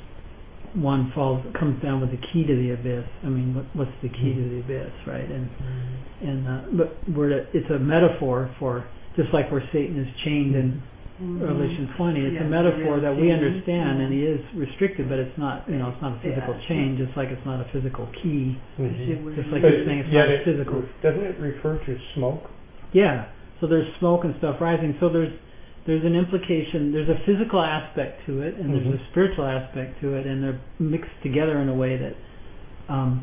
one falls comes down with the key to the abyss. I mean, what, what's the key to the abyss, right? And and uh, but we're to, it's a metaphor for just like where Satan is chained in Mhm. Revelation twenty. It's Yeah, a metaphor the that we chain, understand, yeah. and he is restricted, but it's not, you know, it's not a physical Yeah. chain, just like it's not a physical key. Mhm. Just like But you're saying, it's yet not it- physical. Doesn't it refer to smoke? Yeah. So there's smoke and stuff rising. So there's there's an implication. There's a physical aspect to it, and Mhm. there's a spiritual aspect to it, and they're mixed together in a way that, um,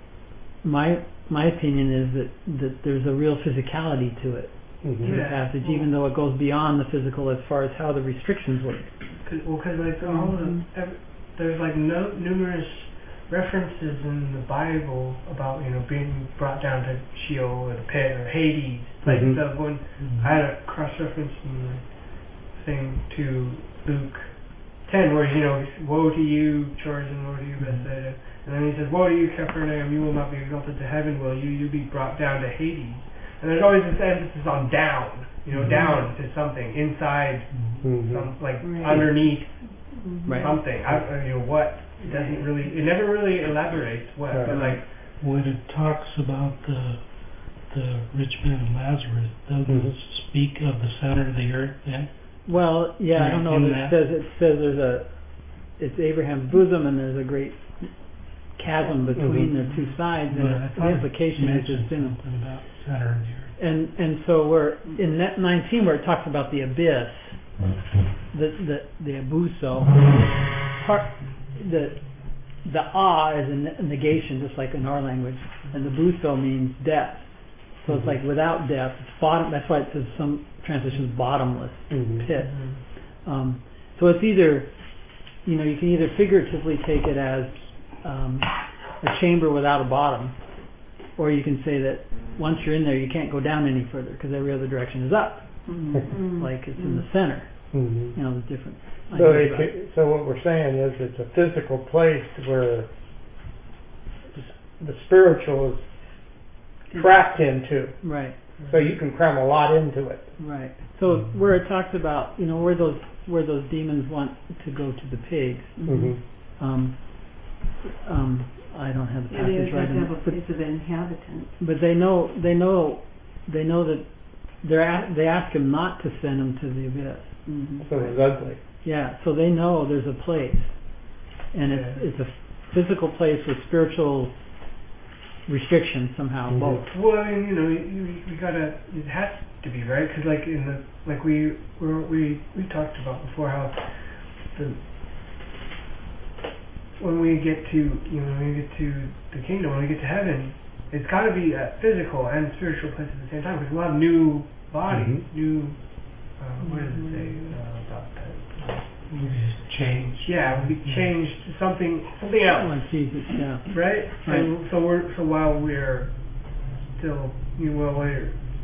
my my opinion is that that there's a real physicality to it. Mhm. To the Yeah. passage, even though it goes beyond the physical as far as how the restrictions work. Cause, well, because like all the every, there's like no numerous references in the Bible about you know being brought down to Sheol or the pit or Hades. Like Mhm. the one I had a cross reference in the thing to Luke ten where you know woe to you Chorazin, woe to you Bethsaida, and then he says woe to you Capernaum, you will not be exalted to heaven, will you? You'll be brought down to Hades. and there's always this emphasis on down, you know, down to something, inside, Mhm. some, like Right. underneath Right. something. I, I- you know, what, it doesn't really, it never really elaborates what, but Right. like, When it talks about the, the rich man and Lazarus, doesn't Mhm. it speak of the center of the earth then? Well, yeah, I don't know In if it that- says, it says there's a, it's Abraham's bosom and there's a great chasm between Mhm. the two sides, But I and thought the it implication is mentioned it's been, something about center of the earth. and, and so we're, in net nineteen where it talks about the abyss, the, the, the abuso, part, the, the ah is a ne- negation, just like in our language, and the buso means depth. So it's like without depth, it's bottom, that's why it says some translations bottomless Mhm. pit. Um, so it's either, you know, you can either figuratively take it as um, a chamber without a bottom, or you can say that once you're in there, you can't go down any further because every other direction is up, Mm. like it's in the center. Mhm. You know, there's different So, ideas it, about it. ca- so what we're saying is it's a physical place where the spiritual is trapped into. Right, So you can cram a lot into it. right. So where it talks about, you know, where those where those demons want to go to the pigs, Mhm. um, um, I don't have the Yeah, they passage right have to in have a but, place of inhabitant. but they know they know they know that they're a, they ask him not to send them to the abyss. Mhm. So it's ugly. Yeah, so they know there's a place, and it's Yeah. it's a physical place with spiritual restriction somehow. Mhm. Both. well, I mean, you know, you, we gotta, it has to be, right? Because like in the, like we, we're, we, we talked about before how the, when we get to, you know, when we get to the kingdom, when we get to heaven, it's got to be a physical and spiritual place at the same time, because we'll have new bodies, Mhm. new, uh, what does it say uh, about that? We just change. Yeah, we'll be changed to something, something else, Like Jesus, yeah. right? Right. And so we're, so while we're still, you know, well, we're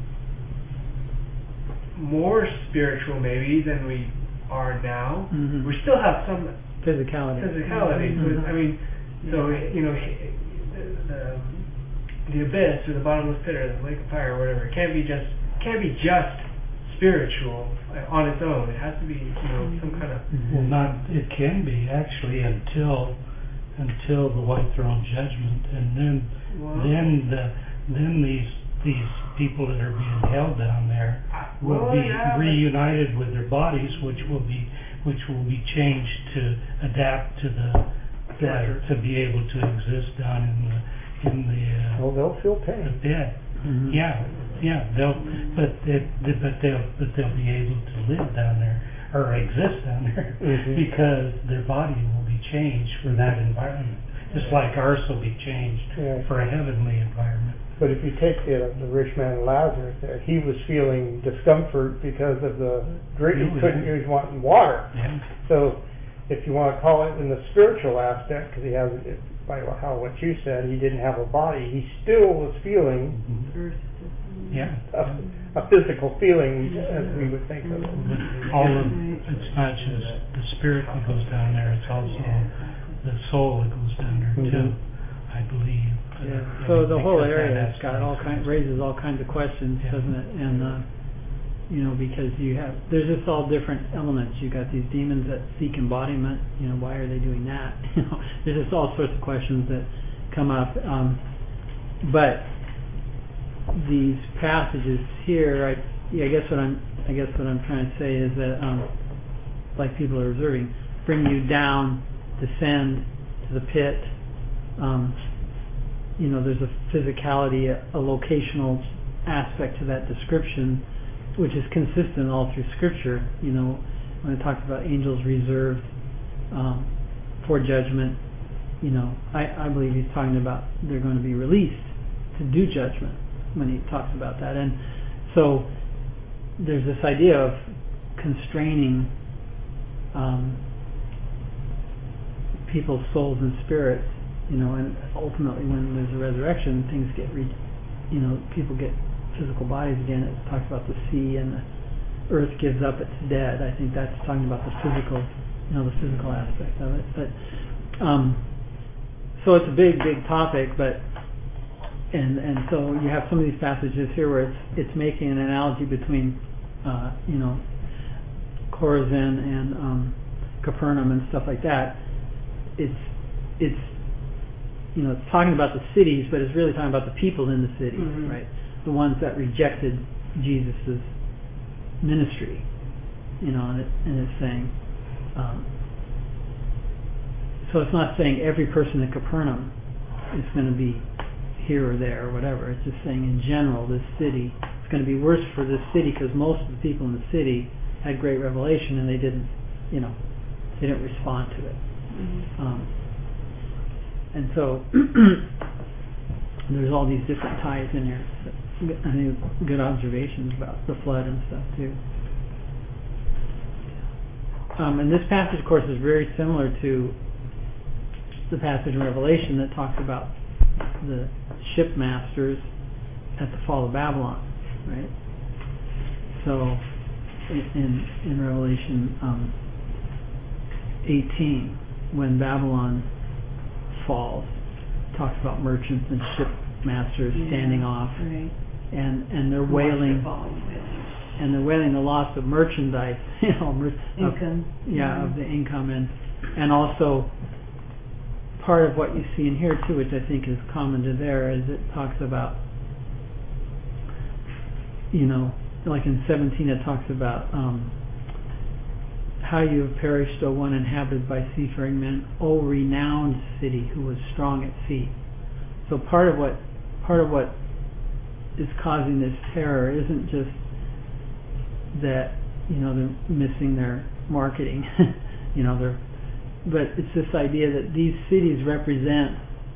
more spiritual maybe than we are now, Mhm. we still have some Physicality. physicality. So it's- Mhm. I mean, so you know, the, the the abyss or the bottomless pit or the lake of fire or whatever, it can't be just can't be just spiritual uh, on its own. It has to be, you know, some kind of Well, not, it can be actually until, until the white throne judgment, and then, well, then the, then these, these people that are being held down there will well, be yeah, but- reunited with their bodies, which will be, which will be changed to adapt to the, Better. to be able to exist down in the, in the, uh, Well, they'll feel the pain. bed. Mhm. Yeah, yeah, they'll, but they, they- but they'll, but they'll be able to live down there, or exist down there, Mhm. because their body will be changed for that environment, just like ours will be changed Yeah. for a heavenly environment. But if you take the, the rich man Lazarus there, he was feeling discomfort because of the drink. He Oh, couldn't, yeah. he was wanting water. Yeah. So if you want to call it in the spiritual aspect, because he has, by how what you said, he didn't have a body, he still was feeling Mhm. Earth. Yeah. a, a physical feeling as we would think of it. But all of, it's not just the spirit that goes down there, it's also the soul that goes down there too, I believe. Yeah. Uh, So the whole because that area has has to got make all kind sense. raises all kinds of questions, Yeah. doesn't it? And uh, you know, because you have there's just all different elements. You got these demons that seek embodiment. You know, why are they doing that? You know, there's just all sorts of questions that come up. Um, but these passages here, I, yeah, I guess what I'm, I guess what I'm trying to say is that, um, like people are observing, bring you down, descend to the pit. Um, you know, there's a physicality, a, a locational aspect to that description, which is consistent all through Scripture. You know, when it talks about angels reserved um, for judgment, you know, I, I believe he's talking about they're going to be released to do judgment when he talks about that. And so there's this idea of constraining um, people's souls and spirits, you know, and ultimately when there's a resurrection, things get, re- you know, people get physical bodies again. It talks about the sea and the earth gives up its dead. I think that's talking about the physical, you know, the physical aspect of it. But um, so it's a big, big topic, but and and so you have some of these passages here where it's it's making an analogy between uh, you know Chorazin and um, Capernaum and stuff like that. It's it's you know it's talking about the cities, but it's really talking about the people in the cities, Mhm. right? The ones that rejected Jesus's ministry, you know, and, it, and it's saying. Um, so it's not saying every person in Capernaum is going to be here or there or whatever. It's just saying in general, this city, it's going to be worse for this city because most of the people in the city had great revelation and they didn't, you know, they didn't respond to it. Mhm. Um, and so there's all these different ties in here. So, I think good observations about the flood and stuff too. Um, and this passage, of course, is very similar to the passage in Revelation that talks about the shipmasters at the fall of Babylon, right? So, in in Revelation um, eighteen, when Babylon falls, it talks about merchants and shipmasters Yeah, standing off, Right. and and they're wailing. And they're wailing the loss of merchandise, you know, mer- of, Income. yeah, Mhm. of the income, and and also part of what you see in here too, which I think is common to there, is it talks about, you know, like in seventeen, it talks about um, how you have perished, O one inhabited by seafaring men, O renowned city who was strong at sea. So part of what part of what is causing this terror isn't just that, you know, they're missing their marketing, you know, they're, but it's this idea that these cities represent,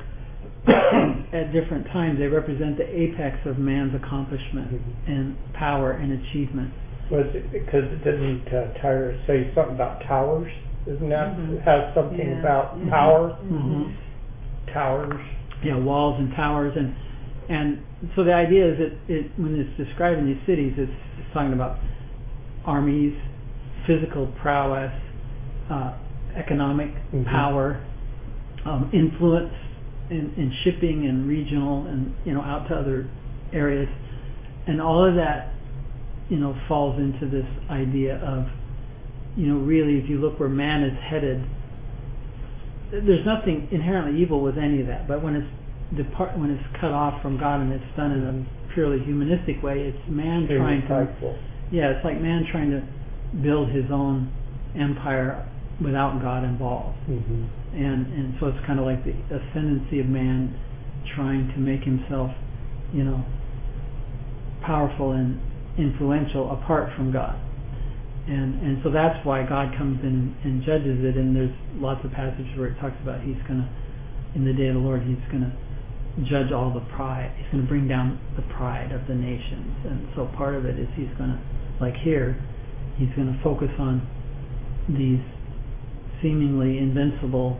at different times, they represent the apex of man's accomplishment Mm-hmm. and power and achievement. Was it because it doesn't uh, Tyre say something about towers? Isn't that Mhm. it has something Yeah. about Mhm. power, Mm-hmm. towers? Yeah, walls and towers, and and so the idea is that it, when it's describing these cities, it's, it's talking about armies, physical prowess, uh, economic Mhm. power, um, influence in, in shipping and regional and, you know, out to other areas, and all of that, you know, falls into this idea of, you know, really, if you look where man is headed, there's nothing inherently evil with any of that, but when it's depart when it's cut off from God and it's done in a purely humanistic way, it's man trying to, Prideful. yeah, it's like man trying to build his own empire without God involved. Mm-hmm. And and so it's kind of like the ascendancy of man trying to make himself, you know, powerful and influential apart from God. And and so that's why God comes in and judges it, and there's lots of passages where it talks about he's going to, in the day of the Lord, he's going to judge all the pride. He's going to bring down the pride of the nations. And so part of it is he's going to, like here, he's going to focus on these seemingly invincible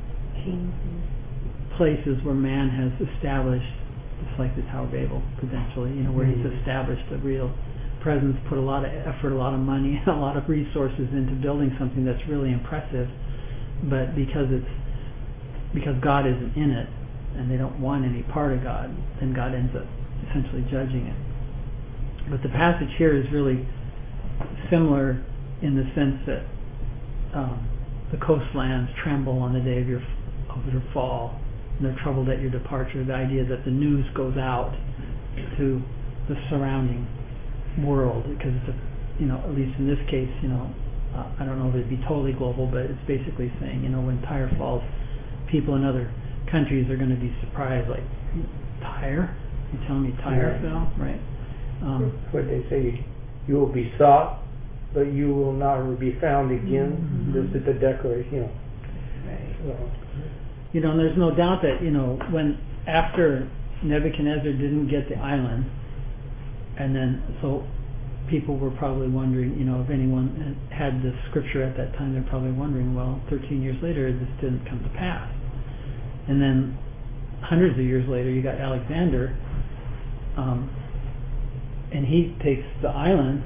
places where man has established, just like the Tower of Babel, potentially, you know, where he's established a real presence, put a lot of effort, a lot of money, a lot of resources into building something that's really impressive, but because it's because God isn't in it and they don't want any part of God, then God ends up essentially judging it. But the passage here is really similar in the sense that um, the coastlands tremble on the day of your of your fall, and they're troubled at your departure. The idea that the news goes out to the surrounding world, because it's a, you know, at least in this case, you know, uh, I don't know if it'd be totally global, but it's basically saying, you know, when Tyre falls, people in other countries are going to be surprised, like, Tyre? You're telling me Tyre Yeah. fell, right? Um, What they say, you will be sought, but you will not be found again. Mhm. This is the declaration, you know. Right. So, you know, and there's no doubt that, you know, when after Nebuchadnezzar didn't get the island, and then so people were probably wondering, you know, if anyone had the scripture at that time, they're probably wondering, well, thirteen years later, this didn't come to pass. And then hundreds of years later, you got Alexander, um, and he takes the island,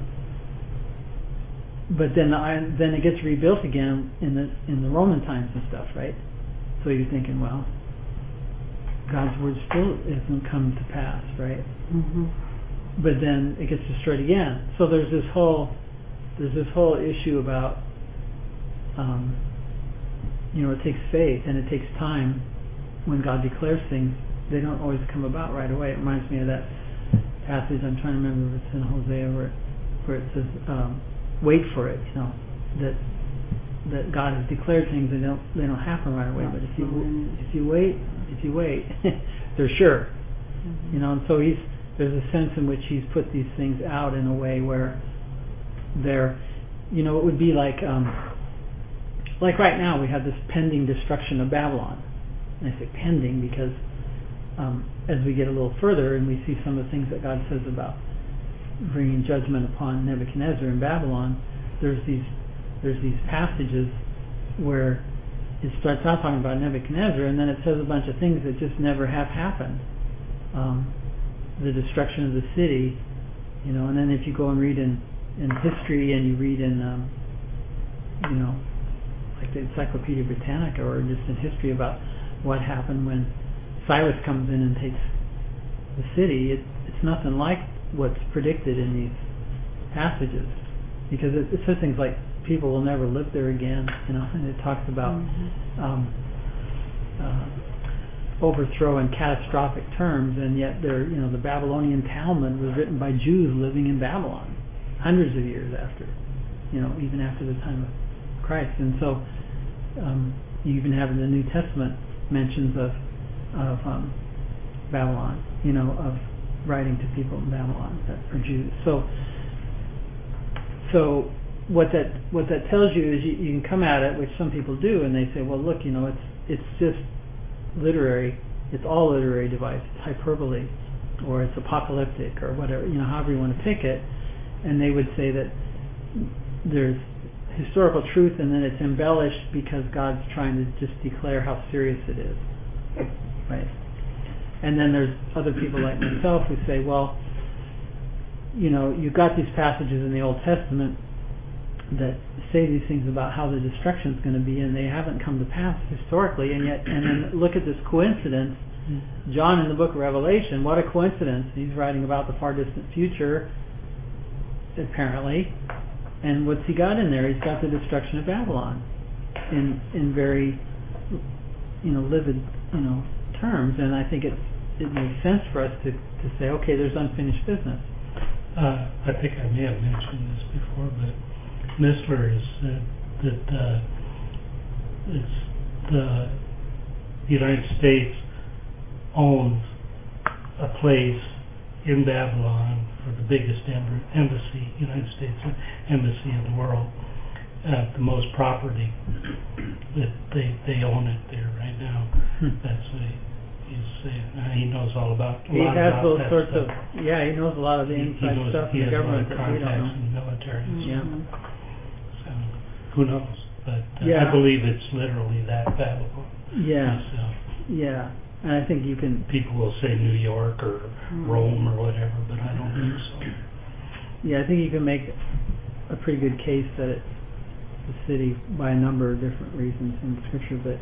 but then the island, then it gets rebuilt again in the in the Roman times and stuff, right? So you're thinking, well, God's word still isn't come to pass, right? Mhm. But then it gets destroyed again. So there's this whole there's this whole issue about um, you know, it takes faith and it takes time. When God declares things, they don't always come about right away. It reminds me of that passage, I'm trying to remember if it's in Hosea, where, where it says, um, wait for it, you know, that that God has declared things and they don't they don't happen right away. But if you if you wait if you wait, they're sure, you know. And so he's there's a sense in which he's put these things out in a way where they're, you know, it would be like um, like right now we have this pending destruction of Babylon. And I say pending because um, as we get a little further and we see some of the things that God says about bringing judgment upon Nebuchadnezzar in Babylon, there's these there's these passages where it starts out talking about Nebuchadnezzar, and then it says a bunch of things that just never have happened. Um, the destruction of the city, you know, and then if you go and read in, in history and you read in, um, you know, like the Encyclopedia Britannica or just in history about what happened when Cyrus comes in and takes the city, it, it's nothing like what's predicted in these passages, because it, it says things like people will never live there again, you know, and it talks about mm-hmm. um, uh, overthrow in catastrophic terms, and yet there, you know, the Babylonian Talmud was written by Jews living in Babylon hundreds of years after, you know, even after the time of Christ. And so um, you even have in the New Testament mentions of of um, Babylon, you know, of writing to people in Babylon that are Jews. So, so what that what that tells you is you, you can come at it, which some people do, and they say, well, look, you know, it's it's just literary, it's all literary device, it's hyperbole, or it's apocalyptic, or whatever, you know, however you want to pick it, and they would say that there's historical truth and then it's embellished because God's trying to just declare how serious it is, right? And then there's other people like myself who say, well, you know, you've got these passages in the Old Testament that say these things about how the destruction is going to be, and they haven't come to pass historically, and yet, and then look at this coincidence. John in the book of Revelation, what a coincidence. He's writing about the far distant future, apparently. And what's he got in there? He's got the destruction of Babylon in in very, you know, livid, you know, terms. And I think it it makes sense for us to, to say, okay, there's unfinished business. Uh, I think I may have mentioned this before, but Missler has said that uh, it's the United States owns a place in Babylon for the biggest embassy, United States embassy in the world, uh, the most property that they they own it there right now. Hmm. That's what he, he's saying. Uh, he knows all about. A he lot has about those that sorts stuff. of yeah. He knows a lot of the he, inside he knows, stuff in in the government that we don't know. In the military. And yeah. stuff. So who knows? But uh, yeah. I believe it's literally that valuable. Yeah. Myself. Yeah. And I think you can... People will say New York or mm. Rome or whatever, but I don't think so. Yeah, I think you can make a pretty good case that it's the city by a number of different reasons in Scripture, but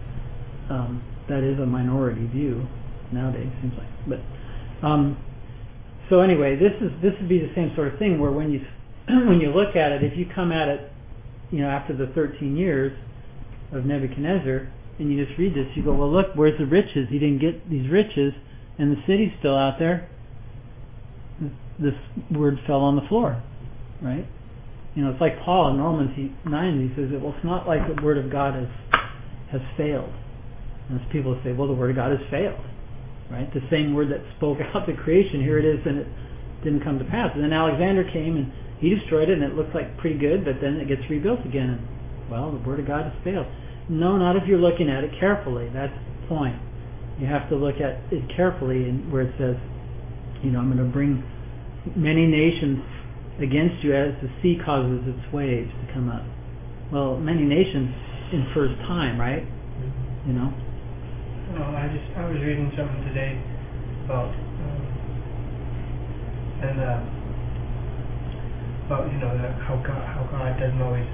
um, that is a minority view nowadays, seems like. But um, so anyway, this is this would be the same sort of thing where when you when you look at it, if you come at it, you know, after the thirteen years of Nebuchadnezzar, and you just read this, you go, well, look, where's the riches? He didn't get these riches, and the city's still out there. This word fell on the floor, right? You know, it's like Paul in Romans nine, he says, well, it's not like the word of God has has failed. And as people say, well, the word of God has failed, right? The same word that spoke out to creation, here it is, and it didn't come to pass. And then Alexander came, and he destroyed it, and it looked like pretty good, but then it gets rebuilt again, and, well, the word of God has failed. No, not if you're looking at it carefully. That's the point. You have to look at it carefully, and where it says, you know, I'm going to bring many nations against you as the sea causes its waves to come up. Well, many nations infers time, right? You know. Well, I just I was reading something today about um, and uh, about you know that how God how God doesn't always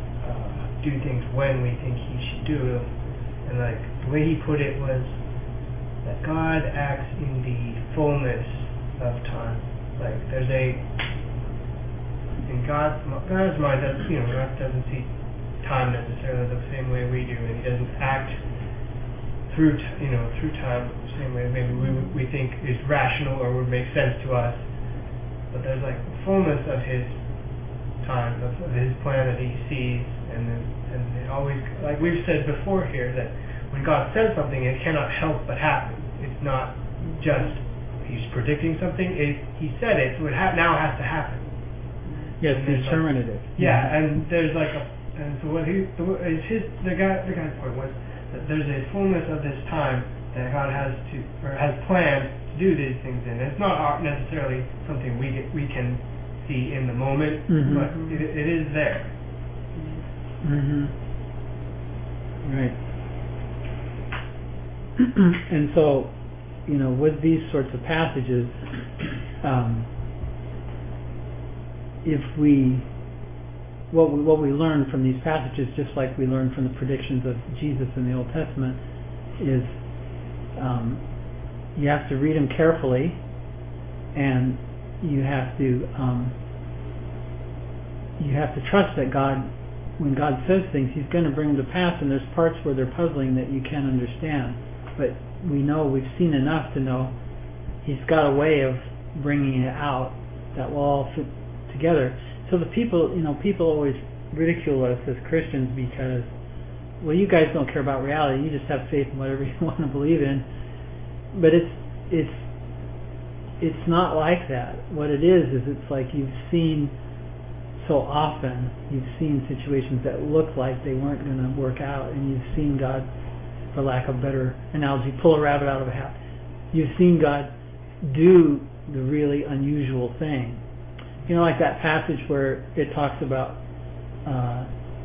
do things when we think he should do them, and like the way he put it was that God acts in the fullness of time. Like there's a in God's God's mind, that you know, God doesn't see time necessarily the same way we do, and He doesn't act through t- you know through time the same way maybe we we think is rational or would make sense to us. But there's like the fullness of His time, of, of His plan that He sees, and then and it always, like we've said before here, that when God says something, it cannot help but happen. It's not just He's predicting something. It, he said it, so it ha- now has to happen. Yes, And there's determinative. Like, yeah, and there's like a, and so what he, the, is his, the guy, the guy's point was that there's a fullness of this time that God has to, or has planned to do these things in. It's not our, necessarily something we get, we can see in the moment, Mhm. but it, it is there. Mm-hmm. Right. And so, you know, with these sorts of passages, um, if we, what we what we learn from these passages, just like we learn from the predictions of Jesus in the Old Testament, is um, you have to read them carefully, and you have to um, you have to trust that God, when God says things, He's going to bring them to pass. And there's parts where they're puzzling that you can't understand, but we know, we've seen enough to know He's got a way of bringing it out that will all fit together. So the people, you know, people always ridicule us as Christians because, well, you guys don't care about reality. You just have faith in whatever you want to believe in. But it's it's it's not like that. What it is is it's like you've seen so often, you've seen situations that look like they weren't going to work out, and you've seen God, for lack of a better analogy, pull a rabbit out of a hat. You've seen God do the really unusual thing. You know, like that passage where it talks about uh,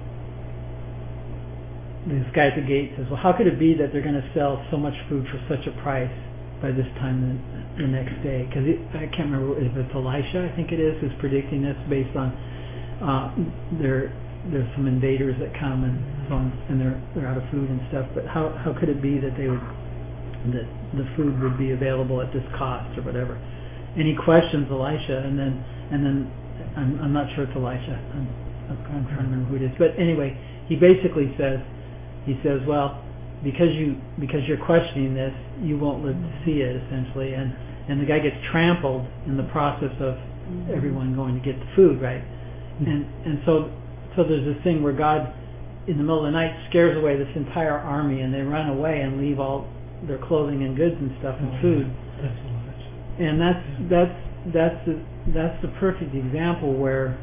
this guy at the gate says, well, how could it be that they're going to sell so much food for such a price by this time the, the next day? Because I can't remember if it's Elisha, I think it is, who's predicting this based on uh, there there's some invaders that come and so on, and they're they're out of food and stuff. But how how could it be that they would that the food would be available at this cost or whatever? And he questions Elisha, and then and then I'm I'm not sure it's Elisha. I'm I'm trying to remember who it is. But anyway, he basically says he says, well, because you because you're questioning this, you won't live to see it, essentially. And and the guy gets trampled in the process of everyone going to get the food, right? And and so so there's this thing where God, in the middle of the night, scares away this entire army, and they run away and leave all their clothing and goods and stuff and food. And that's that's that's the that's the perfect example where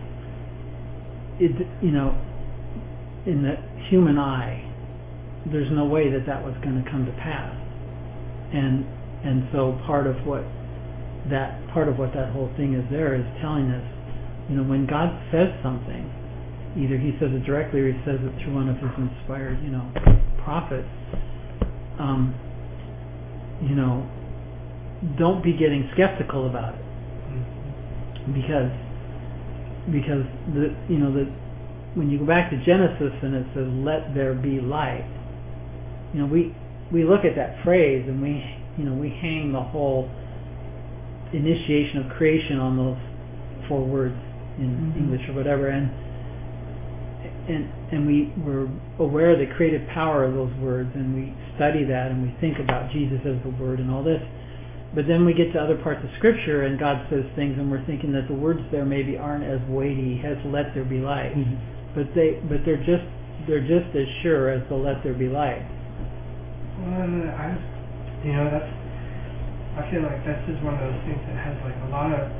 it, you know, in the human eye, there's no way that that was going to come to pass. And and so part of what that part of what that whole thing is there is telling us, you know, when God says something, either He says it directly or He says it through one of His inspired, you know, prophets. Um, you know, don't be getting skeptical about it, because because the you know the when you go back to Genesis and it says let there be light, you know, we we look at that phrase and we you know we hang the whole initiation of creation on those four words in mm-hmm. English or whatever, and and and we we're aware of the creative power of those words, and we study that, and we think about Jesus as the Word and all this. But then we get to other parts of Scripture, and God says things, and we're thinking that the words there maybe aren't as weighty as "Let there be light," mm-hmm. but they but they're just they're just as sure as the "Let there be light." Well, and I, you know, that's I feel like this is one of those things that has like a lot of,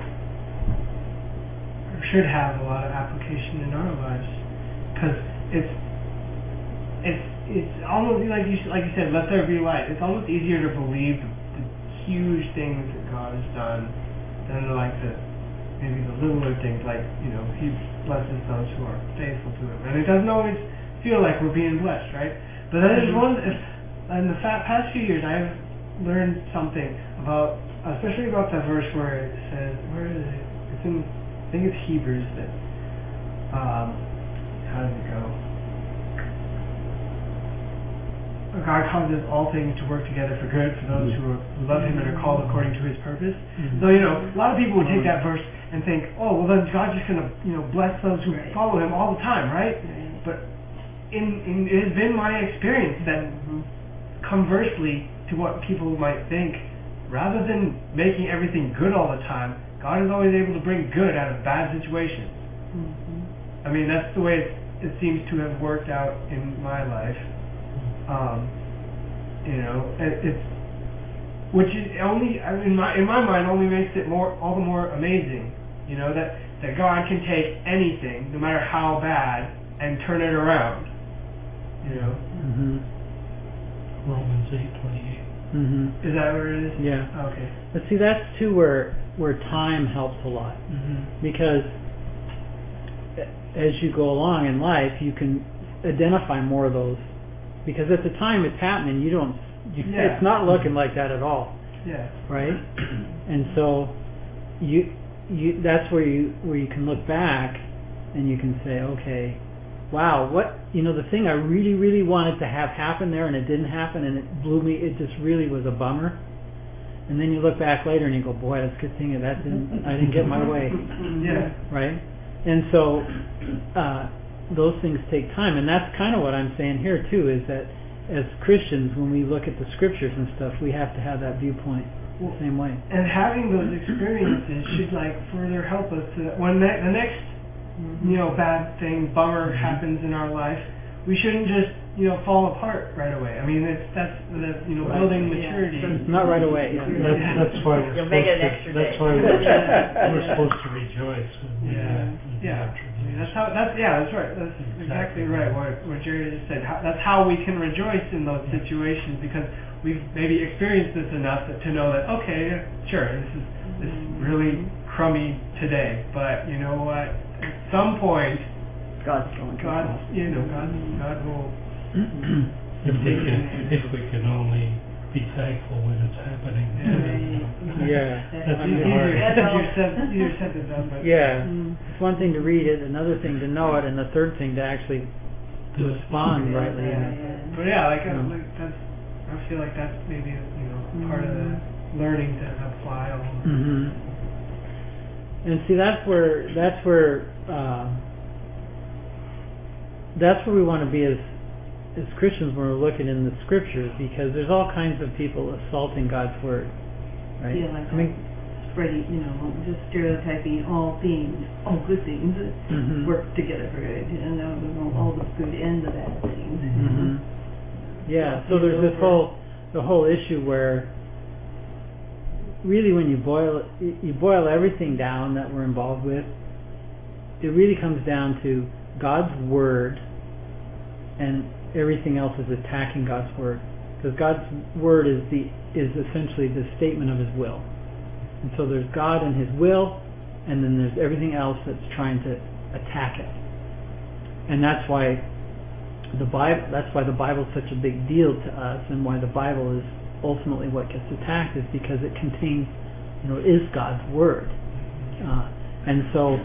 or should have a lot of application in our lives, because it's it's it's almost like you like you said, "Let there be light." It's almost easier to believe the, the huge things that God has done than like the maybe the littler things, like, you know, He blesses those who are faithful to Him, and it doesn't always feel like we're being blessed, right? But then there's one. If, in the fa- past few years, I've learned something about, especially about that verse where it says, where is it? It's in, I think it's Hebrews that. Um, how does it go? God causes all things to work together for good for those who, are, who love Him and are called according to His purpose. So, you know, a lot of people would take that verse and think, oh, well, then God's just going to, you know, bless those who Right. follow Him all the time, right? Right. But in, in it has been my experience that conversely to what people might think, rather than making everything good all the time, God is always able to bring good out of bad situations. Mhm. I mean, that's the way it, it seems to have worked out in my life. Um, you know, it, it's which is only, I mean, in my in my mind, only makes it more all the more amazing. You know that that God can take anything, no matter how bad, and turn it around. You know, Mhm. Romans eight twenty-eight. Mhm. is that what it is? Yeah. Okay. But see, that's too where where time helps a lot, Mhm. because as you go along in life, you can identify more of those. Because at the time it's happening, you don't. You, Yeah. It's not looking like that at all, Yeah. right? And so, you you that's where you where you can look back, and you can say, okay, wow, what you know the thing I really really wanted to have happen there, and it didn't happen, and it blew me. It just really was a bummer. And then you look back later and you go, boy, that's a good thing that that didn't I didn't get my way, Yeah. right? And so uh, those things take time, and that's kind of what I'm saying here too. Is that as Christians, when we look at the scriptures and stuff, we have to have that viewpoint the same way. And having those experiences should like further help us to that when ne- the next you know bad thing bummer happens in our life, we shouldn't just you know fall apart right away. I mean, it's that's the you know Right. building Yeah. maturity. It's not right away. Yeah. That's, that's why we're You'll supposed make it an to, extra that's day. why we're, Yeah. we're supposed to rejoice when we Yeah. have, when we Yeah. have I mean, tribulation. that's how. That's yeah. That's right. That's exactly, Exactly. right. What what Jerry just said. How, that's how we can rejoice in those Yeah. situations because we've maybe experienced this enough that, to know that okay, sure, this is this is really crummy today, but you know what? At some point, God's still in God, control. you know, God, God will. If we can, if we can only be thankful when it's happening. Yeah. Yeah. That's I mean, easier, That's all. easier said, easier said than done, but Yeah. Mm. It's one thing to read it, another thing to know it, and the third thing to actually Do it. respond Yeah, rightly. yeah, in it. yeah. But yeah, like, I, No. like that's, I feel like that's maybe you know part of the Mhm. learning to apply all. of it. Mhm. And see, that's where that's where uh, that's where we want to be as as Christians when we're looking in the scriptures, because there's all kinds of people assaulting God's word, right? Yeah, like I mean, spreading, you know, just stereotyping all things, all good things that Mhm. work together for good, and uh, you know, all the good and the bad things. Mhm. Yeah. So there's this whole the whole issue where really when you boil it, you you boil everything down that we're involved with, it really comes down to God's word, and everything else is attacking God's word, because God's word is the is essentially the statement of His will. And so there's God and His will, and then there's everything else that's trying to attack it. And that's why the Bible that's why the Bible's such a big deal to us, and why the Bible is ultimately what gets attacked, is because it contains, you know, is God's word. Uh, and so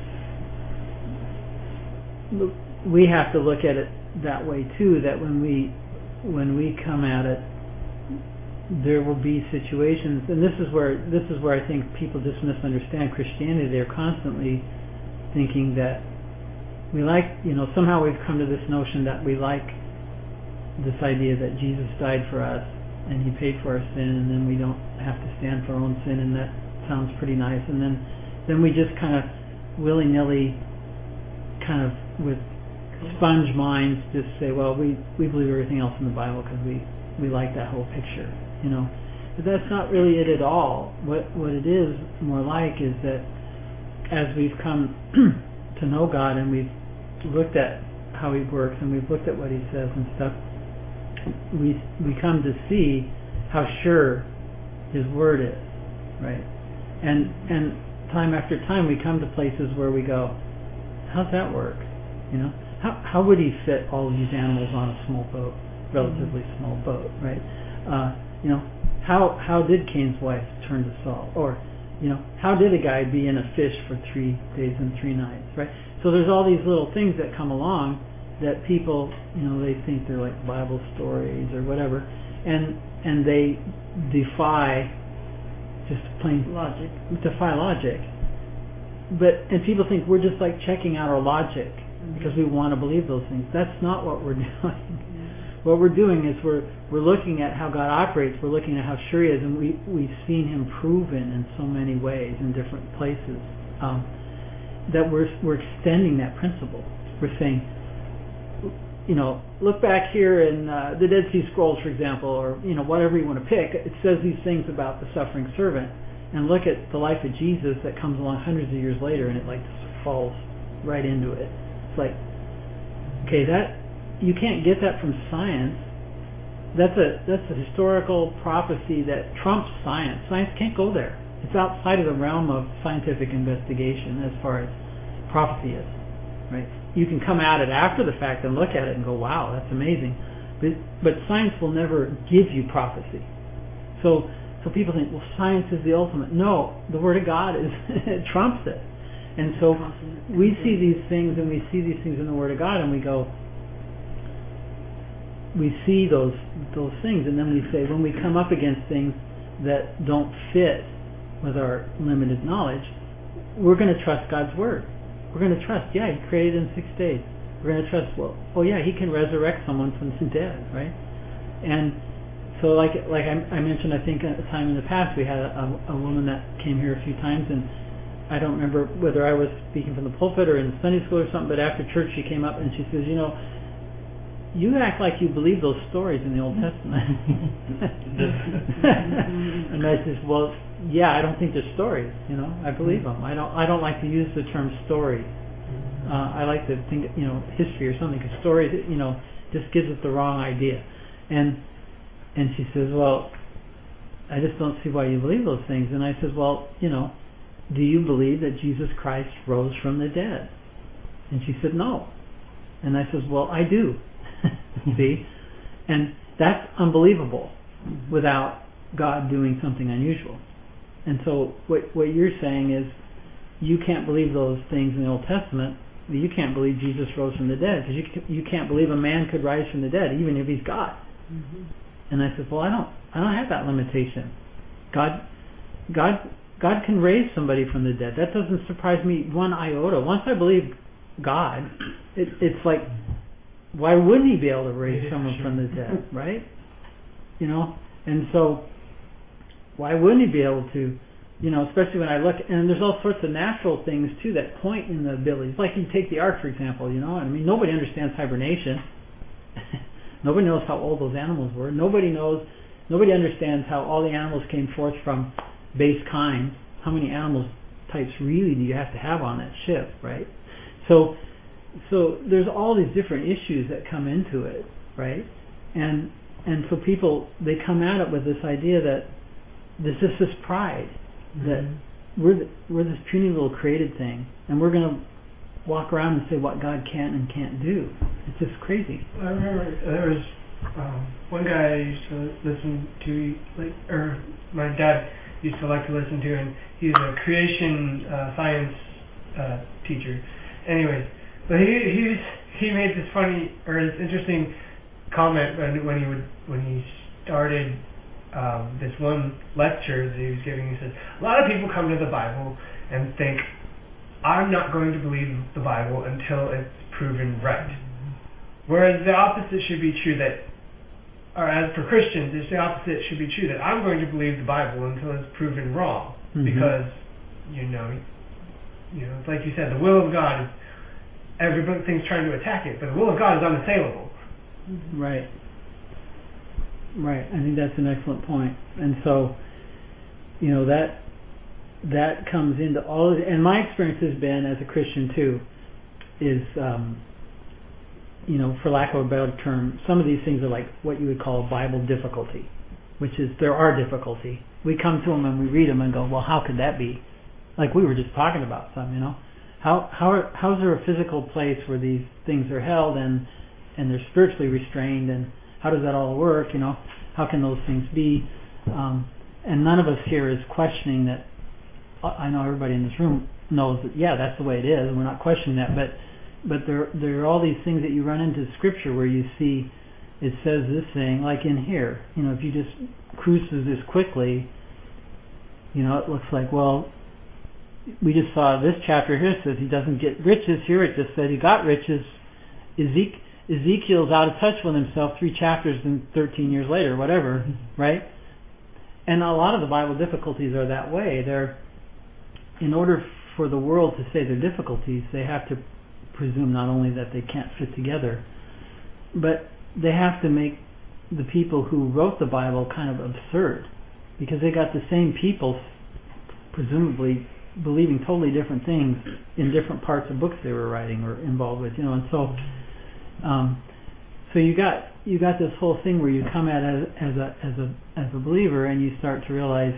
we have to look at it that way too, that when we when we come at it, there will be situations, and this is where this is where I think people just misunderstand Christianity. They're constantly thinking that we like, you know, somehow we've come to this notion that we like this idea that Jesus died for us and He paid for our sin, and then we don't have to stand for our own sin, and that sounds pretty nice. And then then we just kind of willy-nilly, kind of with sponge minds, just say, well, we we believe everything else in the Bible because we we like that whole picture, you know. But that's not really it at all. What what it is more like is that as we've come to know God, and we've looked at how He works, and we've looked at what He says and stuff, we we come to see how sure His word is, right? And and time after time we come to places where we go, how's that work? You know, how how would He fit all these animals on a small boat, relatively small boat, right? Uh, you know, how how did Cain's wife turn to salt? Or, you know, how did a guy be in a fish for three days and three nights, right? So there's all these little things that come along, that people, you know, they think they're like Bible stories or whatever, and and they defy just plain Logic. defy logic. But and people think we're just like checking out our logic because we want to believe those things. That's not what we're doing. What we're doing is we're we're looking at how God operates. We're looking at how sure He is, and we we've seen Him proven in so many ways in different places. Um, that we're we're extending that principle. We're saying, you know, look back here in uh, the Dead Sea Scrolls, for example, or you know whatever you want to pick. It says these things about the suffering servant, and look at the life of Jesus that comes along hundreds of years later, and it like just falls right into it. It's like, okay, that you can't get that from science. That's a that's a historical prophecy that trumps science. Science can't go there. It's outside of the realm of scientific investigation as far as prophecy is, right? You can come at it after the fact and look at it and go, wow, that's amazing. But but science will never give you prophecy. So so people think, well, science is the ultimate. No, the Word of God is it trumps it. And so we see these things and we see these things in the Word of God and we go, we see those those things, and then we say, when we come up against things that don't fit with our limited knowledge, we're going to trust God's Word. We're going to trust, yeah, He created in six days. We're going to trust, well, oh yeah, He can resurrect someone from the dead, right? And so like like I, I mentioned, I think at a time in the past, we had a, a woman that came here a few times, and I don't remember whether I was speaking from the pulpit or in Sunday school or something, but after church she came up and she says, you know, you act like you believe those stories in the Old Testament. And I says, well, yeah, I don't think they're stories. You know, I believe them. I don't. I don't like to use the term story. Uh, I like to think, you know, history or something. Because stories, you know, just gives us the wrong idea. And and she says, well, I just don't see why you believe those things. And I says, well, you know, do you believe that Jesus Christ rose from the dead? And she said, no. And I says, well, I do. See? And that's unbelievable without God doing something unusual. And so what what you're saying is you can't believe those things in the Old Testament, but you can't believe Jesus rose from the dead, because you you can't believe a man could rise from the dead even if he's God. Mm-hmm. And I said, well, I don't I don't have that limitation. God God God can raise somebody from the dead. That doesn't surprise me one iota. Once I believe God, it, it's like, why wouldn't He be able to raise someone from the dead, right? You know, and so why wouldn't He be able to, you know, especially when I look, and there's all sorts of natural things too that point in the abilities. Like you take the ark, for example, you know, I mean, nobody understands hibernation. Nobody knows how old those animals were. Nobody knows, nobody understands how all the animals came forth from base kinds. How many animals types really do you have to have on that ship, right? So, so there's all these different issues that come into it, right? And and so people, they come at it with this idea that there's just this pride mm-hmm. that we're the, we're this puny little created thing, and we're going to walk around and say what God can and can't do. It's just crazy. I remember there was um, one guy I used to listen to, like, or my dad used to like to listen to, and he's a creation uh, science uh, teacher. Anyways, but he he was, he made this funny or this interesting comment when when he would when he started um, this one lecture that he was giving. He said, a lot of people come to the Bible and think, I'm not going to believe the Bible until it's proven right. Whereas the opposite should be true, that, or as for Christians, it's the opposite should be true, that I'm going to believe the Bible until it's proven wrong. Mm-hmm. Because, you know, you know, it's like you said, the will of God is, everything's trying to attack it, but the will of God is unassailable. Right. Right. I think that's an excellent point. And so, you know, that that comes into all of it. And my experience has been, as a Christian too, is, um, you know, for lack of a better term, some of these things are like what you would call Bible difficulty, which is there are difficulty. We come to them and we read them and go, well, how could that be? Like we were just talking about some, you know. How how are, how is there a physical place where these things are held and and they're spiritually restrained, and how does that all work? You know, how can those things be? Um, and none of us here is questioning that. I know everybody in this room knows that, yeah, that's the way it is, and we're not questioning that. But but there there are all these things that you run into Scripture where you see it says this thing, like in here. You know, if you just cruise through this quickly, you know, it looks like, well, we just saw this chapter here says he doesn't get riches. Here it just said he got riches. Ezek- Ezekiel's out of touch with himself three chapters and thirteen years later, whatever, right? And a lot of the Bible difficulties are that way. They're, in order for the world to say their difficulties, they have to presume not only that they can't fit together, but they have to make the people who wrote the Bible kind of absurd, because they got the same people presumably believing totally different things in different parts of books they were writing or involved with, you know. And so um, so you got you got this whole thing where you come at it as, as a as a as a believer, and you start to realize,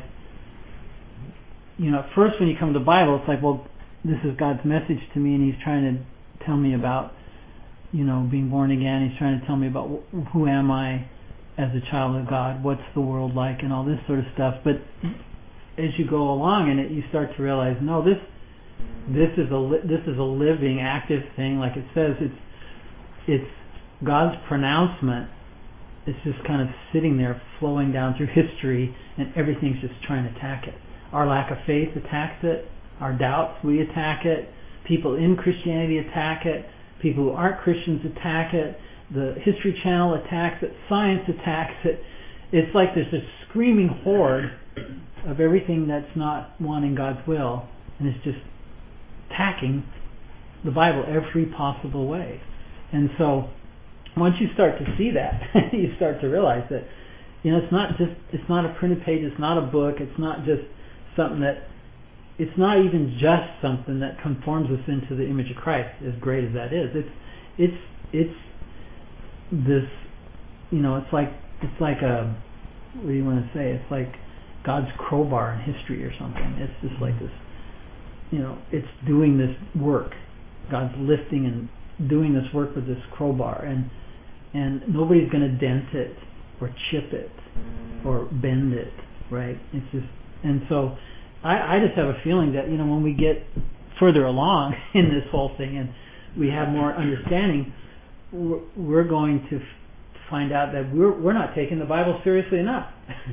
you know, at first when you come to the Bible, it's like, well, this is God's message to me, and He's trying to tell me about, you know, being born again. He's trying to tell me about wh- who am I as a child of God, what's the world like, and all this sort of stuff. But as you go along in it, you start to realize, no, this this is a li- this is a living, active thing. Like it says, it's it's God's pronouncement. It's just kind of sitting there, flowing down through history, and everything's just trying to attack it. Our lack of faith attacks it. Our doubts, we attack it. People in Christianity attack it. People who aren't Christians attack it. The History Channel attacks it. Science attacks it. It's like there's this screaming horde of everything that's not wanting God's will, and it's just attacking the Bible every possible way. And so once you start to see that, you start to realize that, you know, it's not just it's not a printed page, it's not a book, it's not just something that it's not even just something that conforms us into the image of Christ, as great as that is. It's it's it's this, you know, it's like it's like a, what do you want to say? It's like God's crowbar in history or something. It's just like this, you know, it's doing this work. God's lifting and doing this work with this crowbar, and and nobody's going to dent it or chip it or bend it, right? It's just, and so I, I just have a feeling that, you know, when we get further along in this whole thing and we have more understanding, we're, we're going to f- find out that we're we're not taking the Bible seriously enough.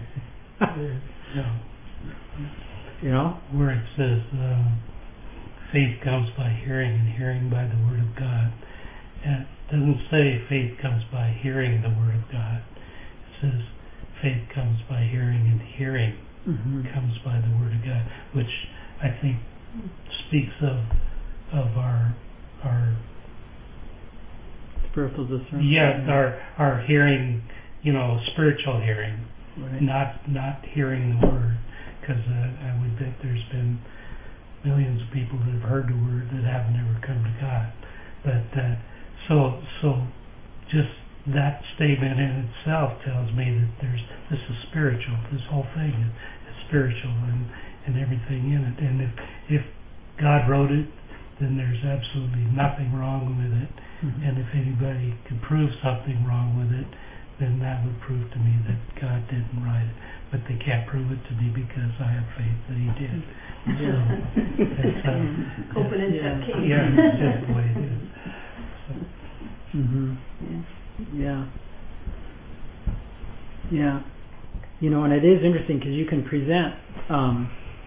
No. You know, Where it says uh, faith comes by hearing, and hearing by the Word of God. And it doesn't say faith comes by hearing the Word of God. It says faith comes by hearing, and hearing mm-hmm. comes by the Word of God, which I think speaks of of our our spiritual discernment. Yeah, our our hearing, you know, spiritual hearing, right. not not hearing the Word, because uh, I would bet there's been millions of people that have heard the Word that haven't ever come to God. But uh, so so just that statement in itself tells me that there's this is spiritual. This whole thing is, is spiritual, and, and everything in it. And if if God wrote it, then there's absolutely nothing wrong with it. Mm-hmm. And if anybody can prove something wrong with it, then that would prove to me that God didn't write it. But they can't prove it to me because I have faith that He did. So it's, uh, open and yeah. shut case. Yeah, it's just the way it is. So. Mm-hmm. Yeah. Yeah. Yeah. You know, and it is interesting because you can present, um,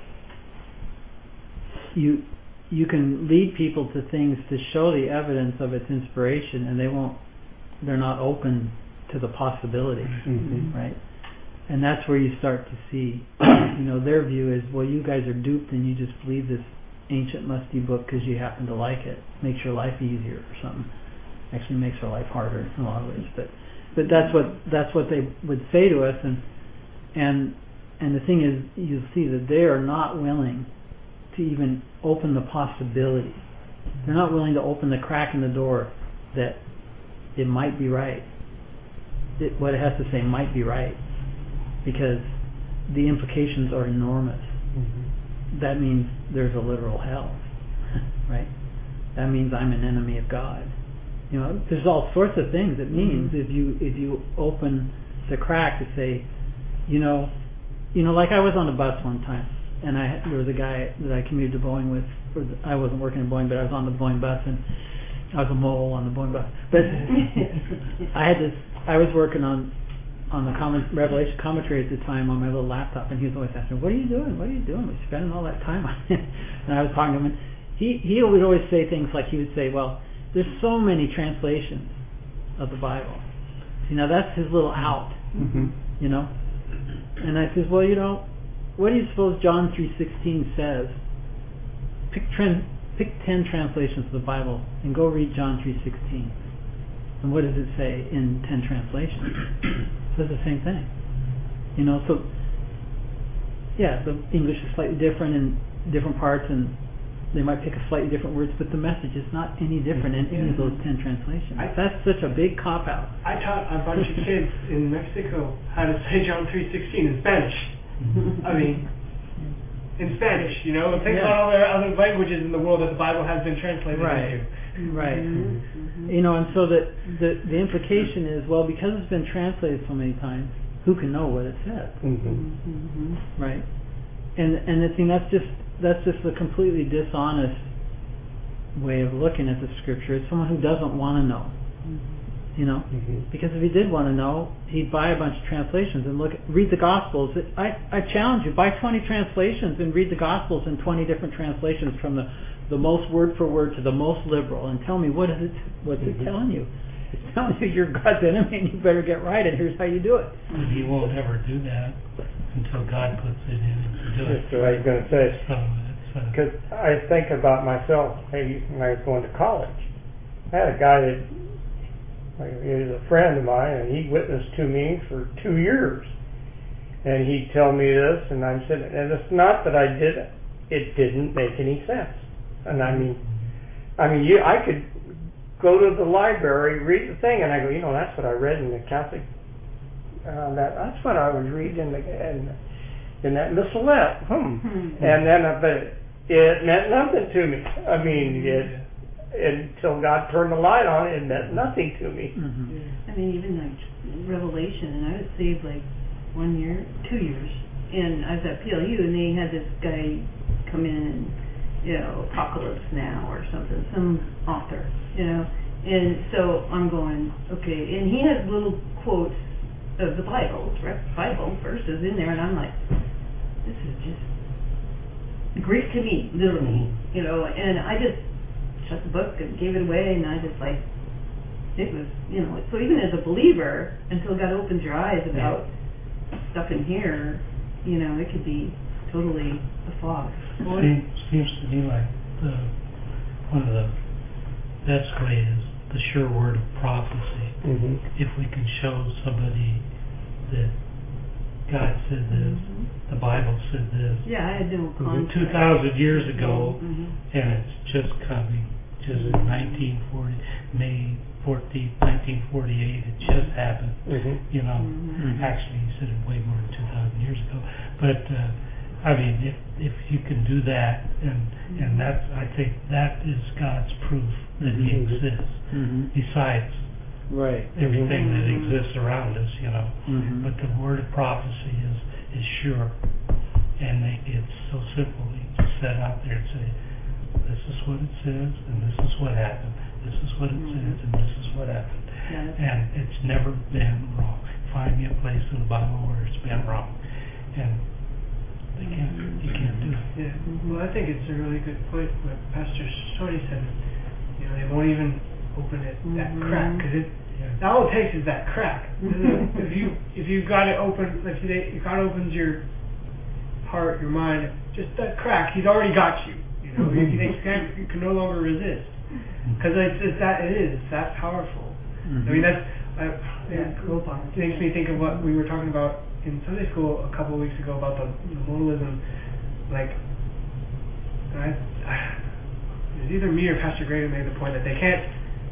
you you can lead people to things to show the evidence of its inspiration, and they won't, they're not open to the possibility, Mm-hmm. right? And that's where you start to see, you know, their view is, well, you guys are duped and you just believe this ancient musty book because you happen to like it. Makes your life easier or something. Actually makes our life harder in a lot of ways, but but that's what that's what they would say to us, and and and the thing is, you'll see that they are not willing to even open the possibility. They're not willing to open the crack in the door that it might be right. It, what it has to say might be right, because the implications are enormous. Mm-hmm. That means there's a literal hell, right? That means I'm an enemy of God. You know, there's all sorts of things it means if you if you open the crack to say, you know, you know, like I was on a bus one time, and I there was a guy that I commuted to Boeing with. Or I wasn't working at Boeing, but I was on the Boeing bus, and I was a mole on the bone bus. But I had this, I was working on on the comment, Revelation commentary at the time on my little laptop, and he was always asking, what are you doing? What are you doing? We're spending all that time on it. And I was talking to him, and he, he would always say things like, he would say, well, there's so many translations of the Bible. You know, that's his little out, Mm-hmm. you know. And I says, well, you know, what do you suppose John three sixteen says? Pick, trans, pick ten translations of the Bible and go read John three sixteen. And what does it say in ten translations? It says the same thing. You know, so, yeah, the English is slightly different in different parts, and they might pick a slightly different words, but the message is not any different in any of those ten translations. I- That's such a big cop-out. I taught a bunch of kids in Mexico how to say John three sixteen in Spanish. I mean, in Spanish, you know. Think Yeah. about all the other languages in the world that the Bible has been translated Right. into. Right. Mm-hmm. You know, and so that the the implication is, well, because it's been translated so many times, who can know what it says, Mm-hmm. Mm-hmm. right? And and I think that's just that's just a completely dishonest way of looking at the scripture. It's someone who doesn't want to know, you know. Mm-hmm. Because if he did want to know, he'd buy a bunch of translations and look at, read the Gospels. I I challenge you, buy twenty translations and read the Gospels in twenty different translations, from the the most word for word to the most liberal, and tell me what is it what's Mm-hmm. it telling you? It's telling you you're God's enemy and you better get right, and here's how you do it. But he won't ever do that until God puts it in him to do it. That's what I was going to say. So it's uh, Because I think about myself, hey, when I was going to college, I had a guy that, like, he was a friend of mine, and he witnessed to me for two years. And he'd tell me this, and I'm sitting, and it's not that I did it, it didn't make any sense. And I mean, I mean, you, I could go to the library, read the thing, and I go, you know, that's what I read in the Catholic, uh, that, that's what I was reading in, the, in, in that missalette. Hmm. Hmm. And then, uh, but it, it meant nothing to me. I mean, it, until God turned the light on, it meant nothing to me. Mm-hmm. I mean, even like Revelation, and I was saved like one year, two years, and I was at P L U, and they had this guy come in and, you know, Apocalypse Now or something, some author, you know, and so I'm going, okay, and he has little quotes of the Bible, right? Bible verses in there, and I'm like, this is just Greek to me, literally, you know, and I just shut the book and gave it away, and I just like, it was, you know, so even as a believer, until God opens your eyes about stuff in here, you know, it could be totally a fog. Well, it seems, seems to me like the, one of the best ways is the sure word of prophecy. Mm-hmm. If we can show somebody that God said this, Mhm. the Bible said this, Yeah, I had no concept. two thousand years ago, Mhm. and it's just coming, just in nineteen forty, May fourteenth, nineteen forty-eight, it just happened, Mm-hmm. you know. Mhm. Actually, he said it way more than two thousand years ago. But, uh, I mean, if if you can do that, and and that's, I think that is God's proof that He Mhm. exists. Mm-hmm. Besides Right. everything that Mhm. exists around us, you know. Mm-hmm. But the word of prophecy is is sure, and they, it's so simple. You just set out there and say, "This is what it says, and this is what happened. This is what it Mhm. says, and this is what happened." Yeah, that's- And it's never been wrong. Find me a place in the Bible where it's been wrong, and they can't. You can't do it. Yeah. Well, I think it's a really good point what Pastor Stoney said. You know, they won't even open it that Mhm. crack, because it all it takes is that crack. if you if you got it open, like today, if God opens your heart, your mind, just that crack, He's already got you. You know, you, can, you can't, you can no longer resist, because it's, it's that it is it's that powerful. Mm-hmm. I mean, that's I, Yeah, it robot. makes me think of what we were talking about in Sunday school a couple of weeks ago about the, the modalism. Like, I, it was either me or Pastor Gray who made the point that they can't.